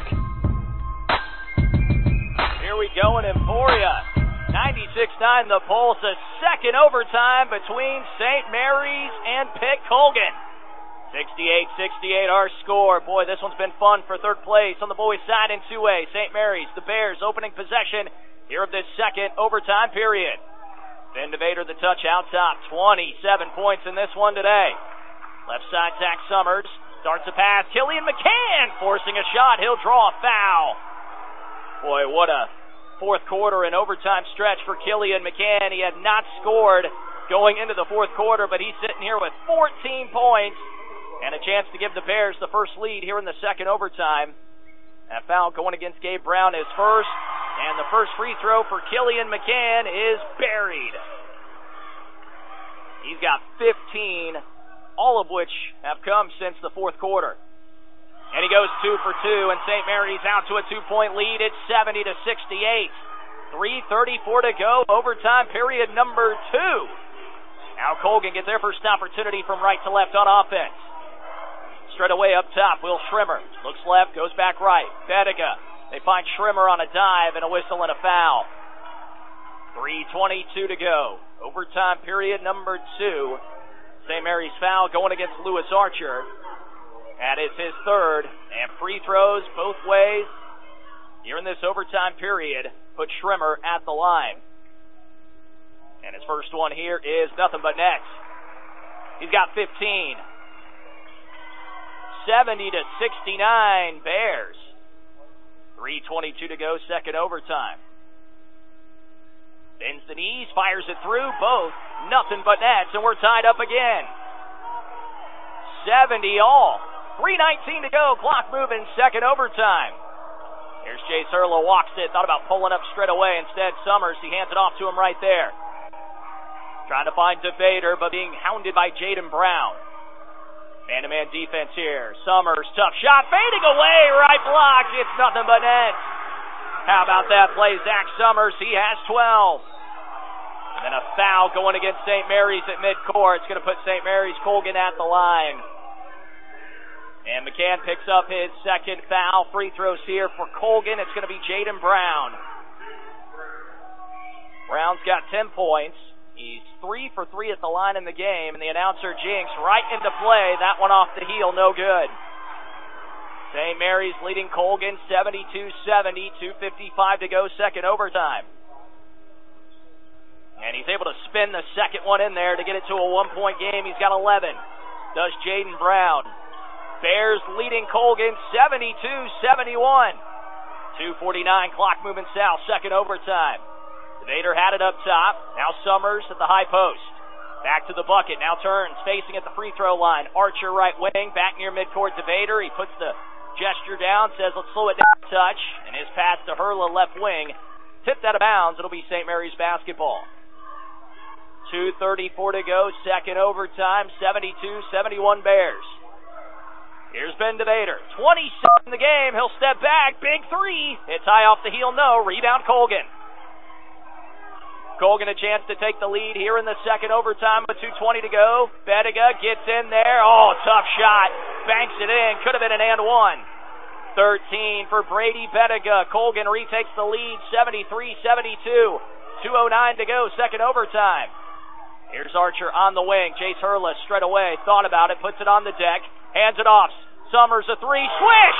Here we go in Emporia. ninety-six nine The Pulse, a second overtime between Saint Mary's and Pitt Colgan. sixty-eight sixty-eight our score. Boy, this one's been fun for third place on the boys' side in two A. Saint Mary's, the Bears opening possession here of this second overtime period. Ben DeVader the touch out top. twenty-seven points in this one today. Left side, Zach Summers. Starts a pass. Killian McCann forcing a shot. He'll draw a foul. Boy, what a fourth quarter and overtime stretch for Killian McCann. He had not scored going into the fourth quarter, but he's sitting here with fourteen points and a chance to give the Bears the first lead here in the second overtime. That foul going against Gabe Brown is first, and the first free throw for Killian McCann is buried. He's got fifteen, all of which have come since the fourth quarter. And he goes two for two, and Saint Mary's out to a two-point lead. It's seventy to sixty-eight. three thirty-four to go, overtime period number two. Now Colgan gets their first opportunity from right to left on offense. Straight away up top, Will Schrimmer. Looks left, goes back right. Bediga. They find Schrimmer on a dive and a whistle and a foul. three twenty-two to go. Overtime period number two. Saint Mary's foul going against Lewis Archer. That is his third. And free throws both ways here in this overtime period put Schrimmer at the line. And his first one here is nothing but net. He's got fifteen. seventy to sixty-nine Bears. three twenty-two to go, second overtime. Bends the knees, fires it through, both nothing but nets, and we're tied up again. seventy all. three nineteen to go, clock moving, second overtime. Here's Jace Hurla, walks it, thought about pulling up straight away. Instead, Summers, he hands it off to him right there. Trying to find DeVader, but being hounded by Jaden Brown. Man-to-man defense here. Summers, tough shot, fading away, right block. It's nothing but net. How about that play? Zach Summers, he has twelve. And then a foul going against Saint Mary's at midcourt. It's going to put Saint Mary's Colgan at the line. And McCann picks up his second foul. Free throws here for Colgan. It's going to be Jaden Brown. Brown's got ten points. He's three for three at the line in the game, and the announcer jinx right into play. That one off the heel, no good. Saint Mary's leading Colgan seventy-two seventy, two fifty-five to go, second overtime. And he's able to spin the second one in there to get it to a one-point game. He's got eleven. Does Jaden Brown. Bears leading Colgan seventy-two seventy-one. two forty-nine, clock moving south, second overtime. DeVader had it up top. Now Summers at the high post. Back to the bucket. Now turns, facing at the free throw line. Archer right wing, back near midcourt. DeVader, he puts the gesture down, says let's slow it down a touch. And his pass to Hurla left wing. Tipped out of bounds. It'll be Saint Mary's basketball. two thirty-four to go, second overtime. seventy-two seventy-one Bears. Here's Ben DeVader. twenty-seven in the game. He'll step back. Big three. It's high off the heel. No. Rebound Colgan. Colgan a chance to take the lead here in the second overtime with two twenty to go. Bettiga gets in there. Oh, tough shot. Banks it in. Could have been an and one. thirteen for Brady Bettiga. Colgan retakes the lead seventy-three seventy-two. two oh nine to go, second overtime. Here's Archer on the wing. Jace Hurla straight away. Thought about it. Puts it on the deck. Hands it off. Summers a three. Swish!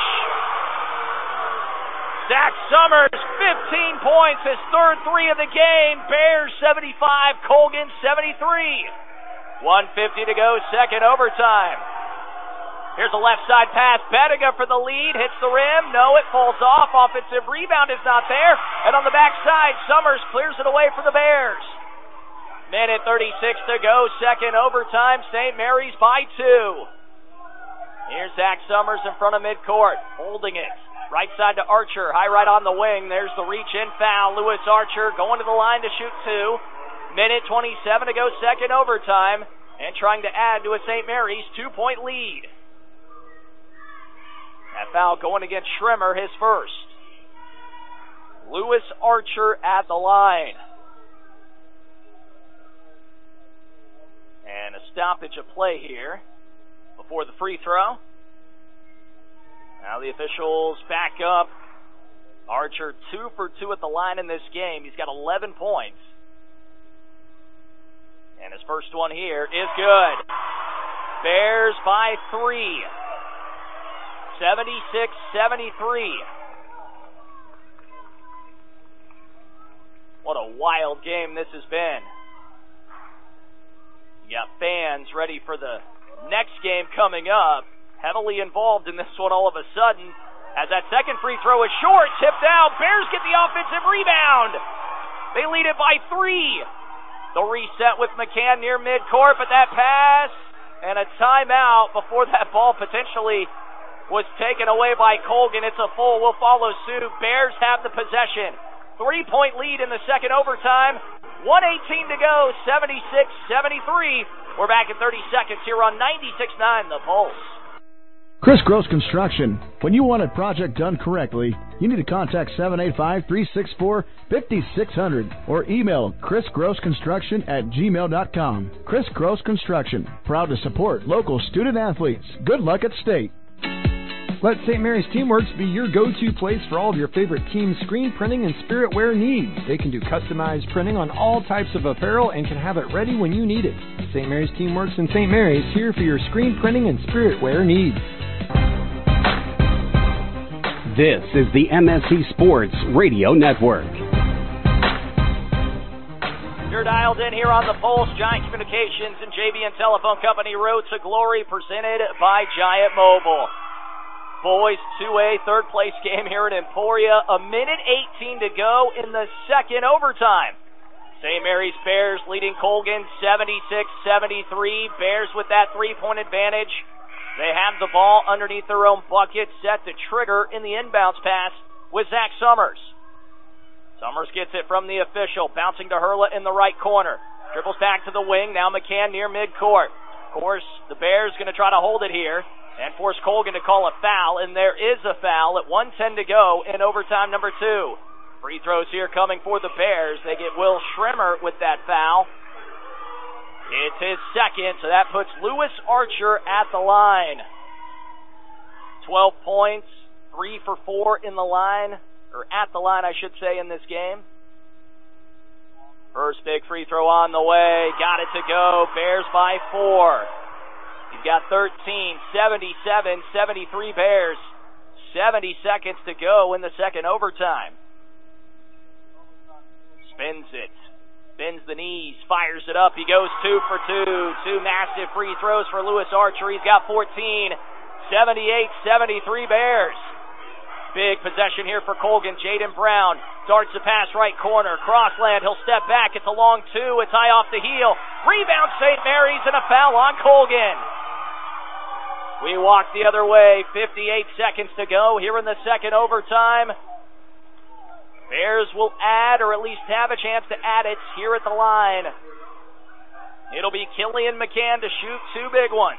Zach Summers, fifteen points, his third three of the game. Bears seventy-five, Colgan seventy-three. one fifty to go, second overtime. Here's a left side pass. Bettiga for the lead, hits the rim. No, it falls off. Offensive rebound is not there. And on the backside, Summers clears it away for the Bears. Minute thirty-six to go, second overtime. Saint Mary's by two. Here's Zach Summers in front of midcourt, holding it. Right side to Archer, high right on the wing. There's the reach-in foul. Lewis Archer going to the line to shoot two. Minute twenty-seven to go, second overtime. And trying to add to a Saint Mary's two-point lead. That foul going against Schrimmer, his first. Lewis Archer at the line. And a stoppage of play here before the free throw. Now the officials back up. Archer two for two at the line in this game. He's got eleven points. And his first one here is good. Bears by three. seventy-six seventy-three. What a wild game this has been. You got fans ready for the next game coming up. Heavily involved in this one all of a sudden. As that second free throw is short, tipped out. Bears get the offensive rebound. They lead it by three. They'll reset with McCann near midcourt, but that pass and a timeout before that ball potentially was taken away by Colgan. It's a full. We'll follow suit. Bears have the possession. Three-point lead in the second overtime. one eighteen to go, seventy-six seventy-three. We're back in thirty seconds here on ninety-six point nine The Pulse. Chris Gross Construction. When you want a project done correctly, you need to contact seven eight five, three six four, five six zero zero or email chrisgrossconstruction at gmail dot com. Chris Gross Construction, proud to support local student athletes. Good luck at state. Let Saint Mary's Teamworks be your go-to place for all of your favorite team screen printing and spirit wear needs. They can do customized printing on all types of apparel and can have it ready when you need it. Saint Mary's Teamworks in Saint Mary's, here for your screen printing and spirit wear needs. This is the M S C Sports Radio Network. You're dialed in here on the Pulse. Giant Communications and J B N Telephone Company, Road to Glory, presented by Giant Mobile. Boys two A third place game here in Emporia. A minute eighteen to go in the second overtime. Saint Mary's Bears leading Colgan seventy-six seventy-three. Bears with that three-point advantage. They have the ball underneath their own bucket, set to trigger in the inbounds pass with Zach Summers. Summers gets it from the official, bouncing to Hurla in the right corner. Dribbles back to the wing, now McCann near midcourt. Of course, the Bears going to try to hold it here and force Colgan to call a foul, and there is a foul at one ten to go in overtime number two. Free throws here coming for the Bears. They get Will Schrimmer with that foul. It's his second, so that puts Lewis Archer at the line. twelve points, three for four in the line, or at the line, I should say, in this game. First big free throw on the way. Got it to go. Bears by four. He's got thirteen, seventy-seven seventy-three Bears. seventy seconds to go in the second overtime. Spins it. Bends the knees, fires it up. He goes two for two. Two massive free throws for Lewis Archer. He's got fourteen. seventy-eight seventy-three Bears. Big possession here for Colgan. Jaden Brown darts the pass right corner. Crossland, he'll step back. It's a long two. It's high off the heel. Rebound Saint Mary's and a foul on Colgan. We walk the other way. fifty-eight seconds to go here in the second overtime. Bears will add, or at least have a chance to add it here at the line. It'll be Killian McCann to shoot two big ones.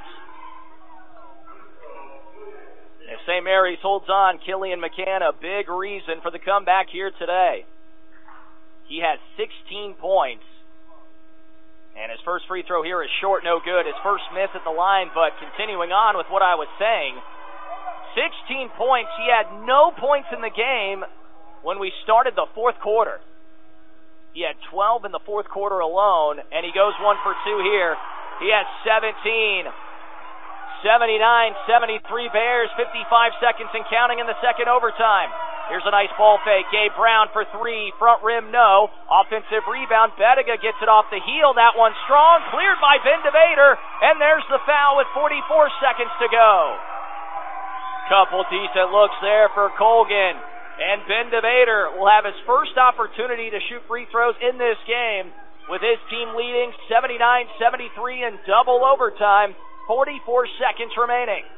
If Saint Mary's holds on, Killian McCann, a big reason for the comeback here today. He has sixteen points. And his first free throw here is short, no good. His first miss at the line, but continuing on with what I was saying, sixteen points. He had no points in the game when we started the fourth quarter. He had twelve in the fourth quarter alone, and he goes one for two here. He has seventeen. seventy-nine seventy-three Bears, fifty-five seconds and counting in the second overtime. Here's a nice ball fake. Gabe Brown for three. Front rim, no. Offensive rebound. Bettiga gets it off the heel. That one strong. Cleared by Ben DeVader. And there's the foul with forty-four seconds to go. Couple decent looks there for Colgan. And Ben DeVader will have his first opportunity to shoot free throws in this game with his team leading seventy-nine seventy-three in double overtime. forty-four seconds remaining.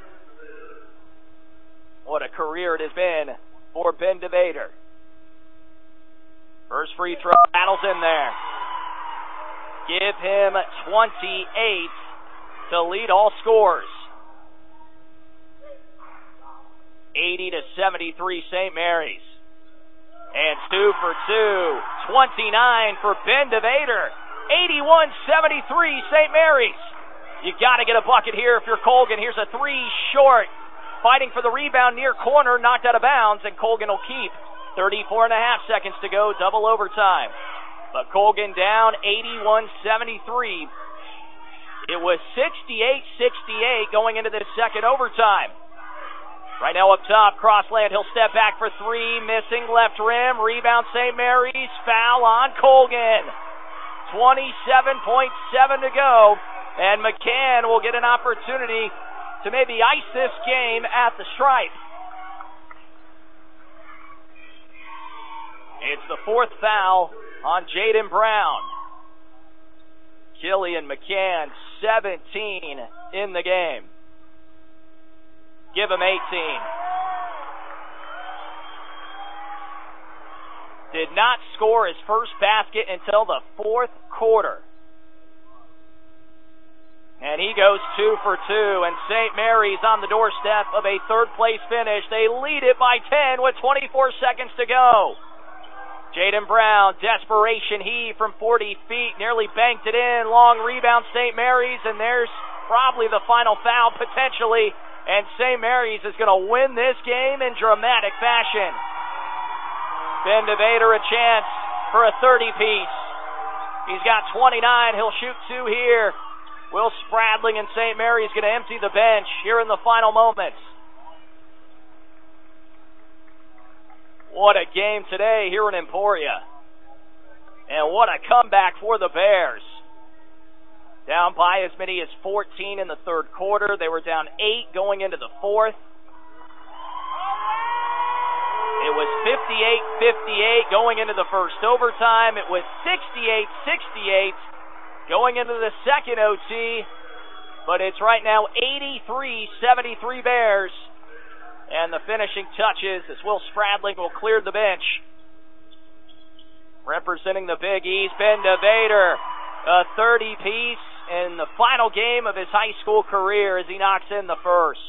What a career it has been for Ben DeVader. First free throw, battles in there. Give him twenty-eight to lead all scores. eighty to seventy-three Saint Mary's. And two for two. twenty-nine for Ben DeVader. eighty-one seventy-three Saint Mary's. You got to get a bucket here if you're Colgan. Here's a three short. Fighting for the rebound near corner, knocked out of bounds, and Colgan will keep. thirty-four and a half seconds to go, double overtime. But Colgan down eighty-one seventy-three. It was sixty-eight sixty-eight going into this second overtime. Right now up top, Crossland, he'll step back for three, missing left rim, rebound Saint Mary's, foul on Colgan. twenty-seven point seven to go. And McCann will get an opportunity to maybe ice this game at the stripe. It's the fourth foul on Jaden Brown. Killian McCann, seventeen in the game. Give him eighteen. Did not score his first basket until the fourth quarter. And he goes two for two, and Saint Mary's on the doorstep of a third-place finish. They lead it by ten with twenty-four seconds to go. Jaden Brown, desperation heave from forty feet, nearly banked it in. Long rebound, Saint Mary's, and there's probably the final foul potentially. And Saint Mary's is going to win this game in dramatic fashion. Ben DeVader a chance for a thirty-piece. He's got twenty-nine. He'll shoot two here. Will Spradling and Saint Mary's going to empty the bench here in the final moments. What a game today here in Emporia. And what a comeback for the Bears. Down by as many as fourteen in the third quarter. They were down eight going into the fourth. It was fifty-eight fifty-eight going into the first overtime. It was sixty-eight sixty-eight going into the second O T. but it's right now eighty-three seventy-three Bears. And the finishing touches as Will Spradling will clear the bench. Representing the Big East, Ben DeVader, a thirty-piece in the final game of his high school career as he knocks in the first.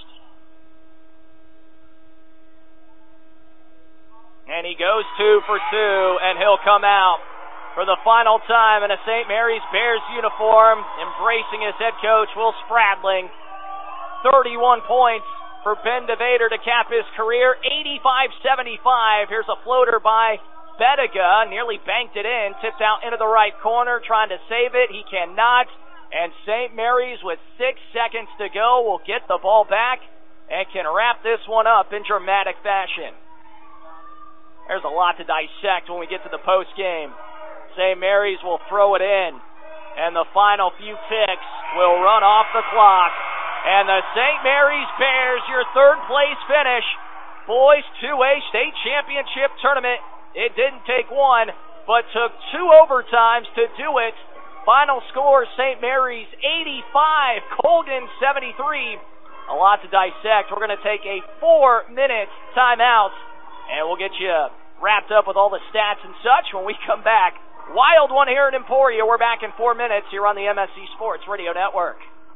And he goes two for two, and he'll come out for the final time in a Saint Mary's Bears uniform, embracing his head coach, Will Spradling. thirty-one points for Ben DeVader to cap his career, eighty-five seventy-five. Here's a floater by Bettiga, nearly banked it in, tipped out into the right corner, trying to save it. He cannot, and Saint Mary's with six seconds to go will get the ball back and can wrap this one up in dramatic fashion. There's a lot to dissect when we get to the post game. Saint Mary's will throw it in, and the final few ticks will run off the clock. And the Saint Mary's Bears, your third place finish, boys two A state championship tournament. It didn't take one, but took two overtimes to do it. Final score, Saint Mary's eighty-five, Colgan seventy-three. A lot to dissect. We're going to take a four-minute timeout, and we'll get you wrapped up with all the stats and such when we come back. Wild one here in Emporia. We're back in four minutes here on the M S C Sports Radio Network.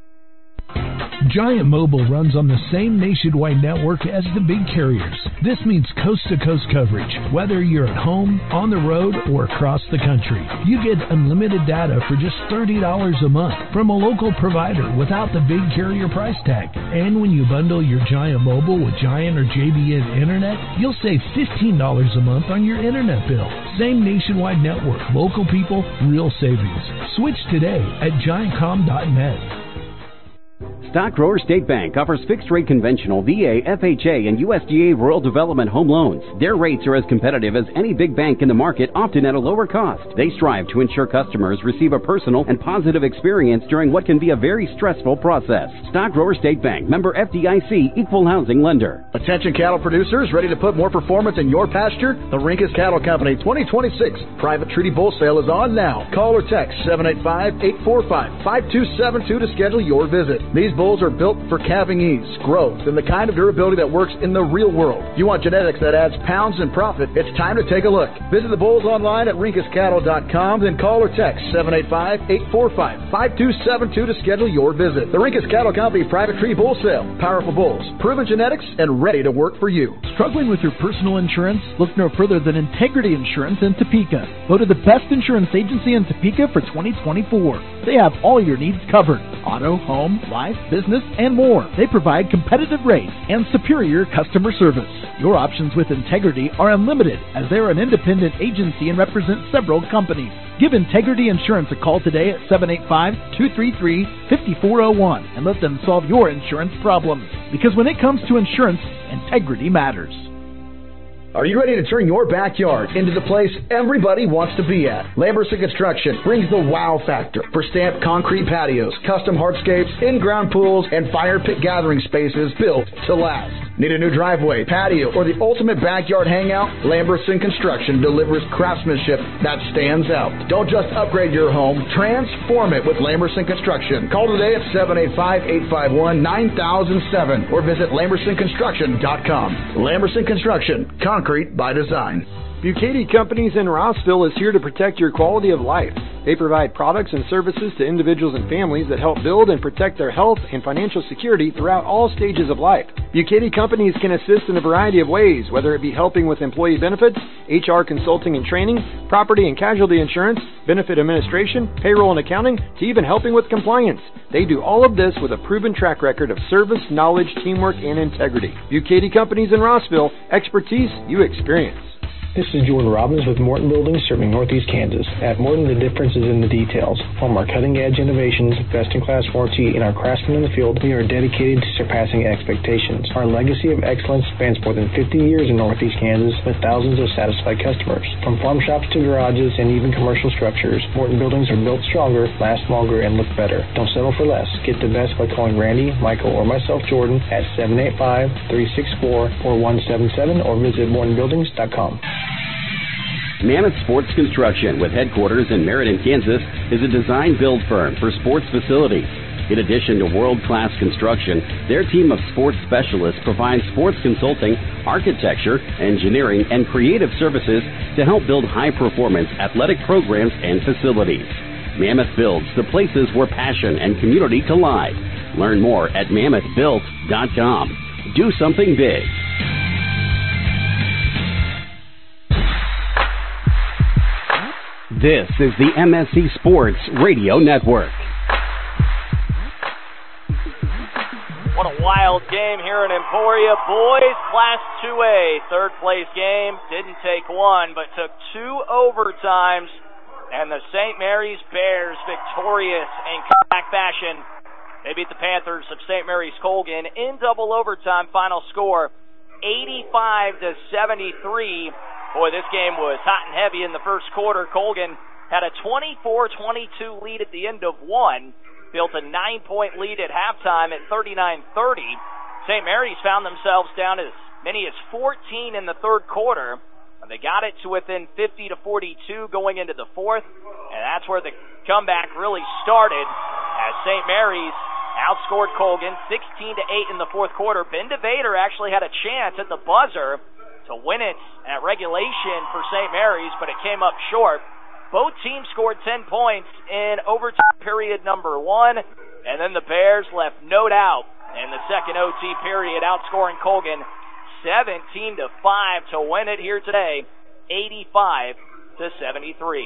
Giant Mobile runs on the same nationwide network as the big carriers. This means coast-to-coast coverage, whether you're at home, on the road, or across the country. You get unlimited data for just thirty dollars a month from a local provider without the big carrier price tag. And when you bundle your Giant Mobile with Giant or J B N Internet, you'll save fifteen dollars a month on your internet bill. Same nationwide network, local people, real savings. Switch today at giant com dot net. Stock Grower State Bank offers fixed-rate conventional V A, F H A, and U S D A rural development home loans. Their rates are as competitive as any big bank in the market, often at a lower cost. They strive to ensure customers receive a personal and positive experience during what can be a very stressful process. Stock Grower State Bank, member F D I C, equal housing lender. Attention cattle producers, ready to put more performance in your pasture? The Rinkus Cattle Company twenty twenty-six Private Treaty Bull Sale is on now. Call or text seven eight five, eight four five, five two seven two to schedule your visit. These bulls are built for calving ease, growth, and the kind of durability that works in the real world. You want genetics that adds pounds and profit? It's time to take a look. Visit the bulls online at rinkus cattle dot com, then call or text seven eight five, eight four five, five two seven two to schedule your visit. The Rinkus Cattle Company Private Tree Bull Sale. Powerful bulls, proven genetics, and ready to work for you. Struggling with your personal insurance? Look no further than Integrity Insurance in Topeka. Voted the best insurance agency in Topeka for twenty twenty-four. They have all your needs covered. Auto, home, life, business, and more. They provide competitive rates and superior customer service. Your options with Integrity are unlimited, as they're an independent agency and represent several companies. Give Integrity Insurance a call today at seven eight five, two three three, five four zero one and let them solve your insurance problems. Because when it comes to insurance, integrity matters. Are you ready to turn your backyard into the place everybody wants to be at? Lamberson Construction brings the wow factor for stamped concrete patios, custom hardscapes, in-ground pools, and fire pit gathering spaces built to last. Need a new driveway, patio, or the ultimate backyard hangout? Lamberson Construction delivers craftsmanship that stands out. Don't just upgrade your home, transform it with Lamberson Construction. Call today at seven eight five, eight five one, nine thousand seven or visit lamberson construction dot com. Lamberson Construction, concrete by design. Bucati Companies in Rossville is here to protect your quality of life. They provide products and services to individuals and families that help build and protect their health and financial security throughout all stages of life. Bucati Companies can assist in a variety of ways, whether it be helping with employee benefits, H R consulting and training, property and casualty insurance, benefit administration, payroll and accounting, to even helping with compliance. They do all of this with a proven track record of service, knowledge, teamwork, and integrity. Bucati Companies in Rossville, expertise you experience. This is Jordan Robbins with Morton Buildings serving Northeast Kansas. At Morton, the difference is in the details. From our cutting-edge innovations, best-in-class warranty, and our craftsmen in the field, we are dedicated to surpassing expectations. Our legacy of excellence spans more than fifty years in Northeast Kansas with thousands of satisfied customers. From farm shops to garages and even commercial structures, Morton Buildings are built stronger, last longer, and look better. Don't settle for less. Get the best by calling Randy, Michael, or myself, Jordan, at seven eight five, three six four, four one seven seven or visit morton buildings dot com. Mammoth Sports Construction, with headquarters in Meriden, Kansas, is a design-build firm for sports facilities. In addition to world-class construction, their team of sports specialists provides sports consulting, architecture, engineering, and creative services to help build high-performance athletic programs and facilities. Mammoth Builds, the places where passion and community collide. Learn more at mammoth built dot com. Do something big. This is the M S C Sports Radio Network. What a wild game here in Emporia. Boys Class two A, third place game. Didn't take one, but took two overtimes. And the Saint Mary's Bears victorious in comeback fashion. They beat the Panthers of Saint Mary's Colgan in double overtime. Final score, eighty-five to seventy-three. Boy, this game was hot and heavy in the first quarter. Colgan had a twenty-four twenty-two lead at the end of one. Built a nine-point lead at halftime at thirty-nine thirty. Saint Mary's found themselves down as many as fourteen in the third quarter. They got it to within fifty to forty-two going into the fourth, and that's where the comeback really started as Saint Mary's outscored Colgan sixteen to eight in the fourth quarter. Ben DeVader actually had a chance at the buzzer to win it at regulation for Saint Mary's, but it came up short. Both teams scored ten points in overtime period number one, and then the Bears left no doubt in the second O T period, outscoring Colgan seventeen to five to win it here today, eighty-five to seventy-three.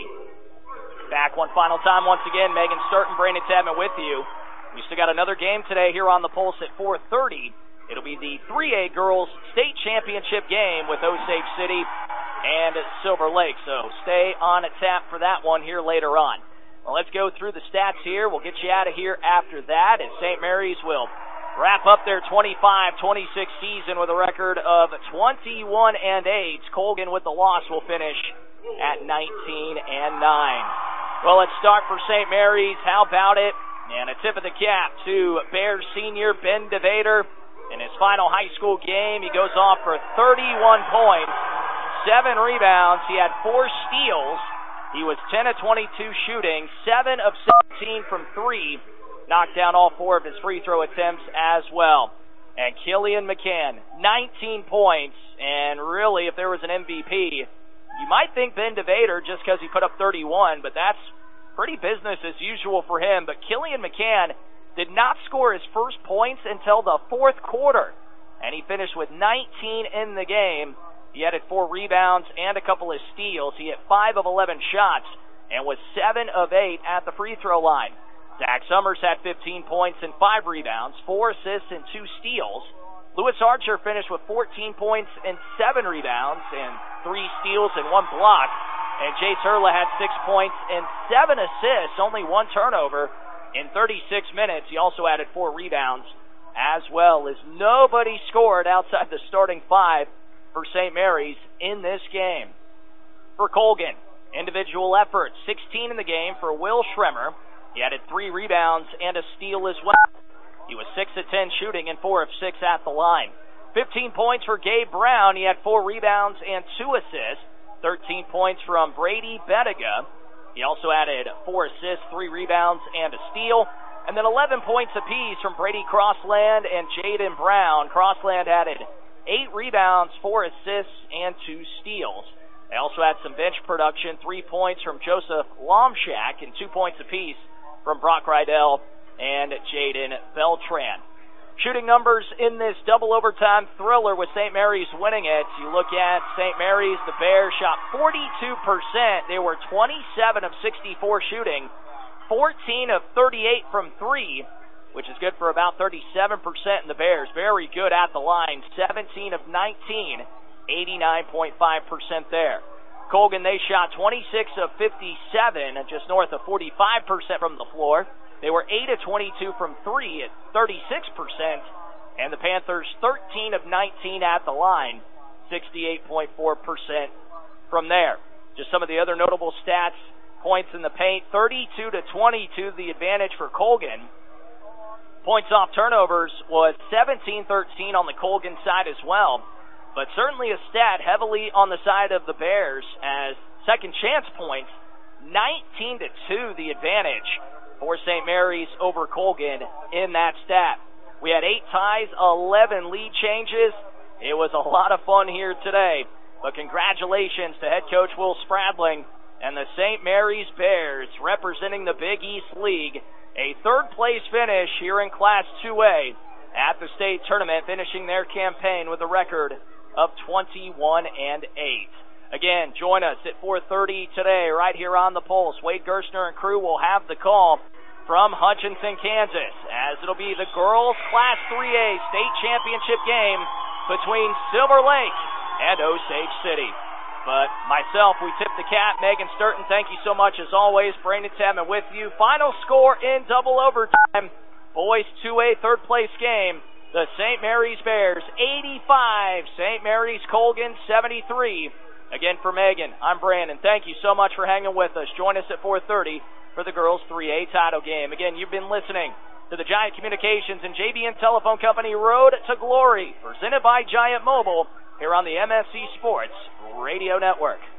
Back one final time once again, Megan Sturton, Brandon Tadman with you. We still got another game today here on the Pulse at four thirty. It'll be the three A Girls State Championship game with Osage City and Silver Lake. So stay on a tap for that one here later on. Well, let's go through the stats here. We'll get you out of here after that, as Saint Mary's will wrap up their twenty-five twenty-six season with a record of twenty-one and eight. Colgan with the loss will finish at nineteen and nine. Well, let's start for Saint Mary's. How about it? And a tip of the cap to Bears senior Ben DeVader. In his final high school game, he goes off for thirty-one points, seven rebounds. He had four steals. He was ten of twenty-two shooting, seven of seventeen from three. Knocked down all four of his free throw attempts as well. And Killian McCann, nineteen points. And really, if there was an M V P, you might think Ben DeVader just because he put up thirty-one, but that's pretty business as usual for him. But Killian McCann did not score his first points until the fourth quarter, and he finished with nineteen in the game. He added four rebounds and a couple of steals. He hit five of eleven shots and was seven of eight at the free throw line. Zach Summers had fifteen points and five rebounds, four assists and two steals. Lewis Archer finished with fourteen points and seven rebounds and three steals and one block. And Jace Hurla had six points and seven assists, only one turnover in thirty-six minutes. He also added four rebounds, as well as nobody scored outside the starting five for Saint Mary's in this game. For Colgan, individual effort, sixteen in the game for Will Schremer. He added three rebounds and a steal as well. He was six of ten shooting and four of six at the line. fifteen points for Gabe Brown. He had four rebounds and two assists. thirteen points from Brady Bettiga. He also added four assists, three rebounds, and a steal. And then eleven points apiece from Brady Crossland and Jaden Brown. Crossland added eight rebounds, four assists, and two steals. They also had some bench production, three points from Joseph Lomshak and two points apiece from Brock Rydell and Jaden Beltran. Shooting numbers in this double overtime thriller with Saint Mary's winning it. You look at Saint Mary's, the Bears shot forty-two percent. They were twenty-seven of sixty-four shooting, fourteen of thirty-eight from three, which is good for about thirty-seven percent in the Bears. Very good at the line, seventeen of nineteen, eighty-nine point five percent there. Colgan, they shot twenty-six of fifty-seven, just north of forty-five percent from the floor. They were eight of twenty-two from three at thirty-six percent. And the Panthers, thirteen of nineteen at the line, sixty-eight point four percent from there. Just some of the other notable stats, points in the paint, thirty-two to twenty-two, the advantage for Colgan. Points off turnovers was seventeen thirteen on the Colgan side as well. But certainly a stat heavily on the side of the Bears as second chance points, nineteen to two the advantage for Saint Mary's over Colgan in that stat. We had eight ties, eleven lead changes. It was a lot of fun here today. But congratulations to head coach Will Spradling and the Saint Mary's Bears representing the Big East League. A third place finish here in Class two A at the state tournament, finishing their campaign with a record of twenty-one and eight. Again, join us at four thirty today right here on The Pulse. Wade Gerstner and crew will have the call from Hutchinson, Kansas, as it'll be the girls' Class three A state championship game between Silver Lake and Osage City. But myself, we tip the cap. Megan Sturton, thank you so much as always. Brandon Chapman with you. Final score in double overtime. Boys two A third place game. The Saint Mary's Bears eighty-five. Saint Mary's Colgan seventy-three. Again for Megan, I'm Brandon. Thank you so much for hanging with us. Join us at four thirty for the girls three A title game. Again, you've been listening to the Giant Communications and J B N Telephone Company Road to Glory, presented by Giant Mobile, here on the M S C Sports Radio Network.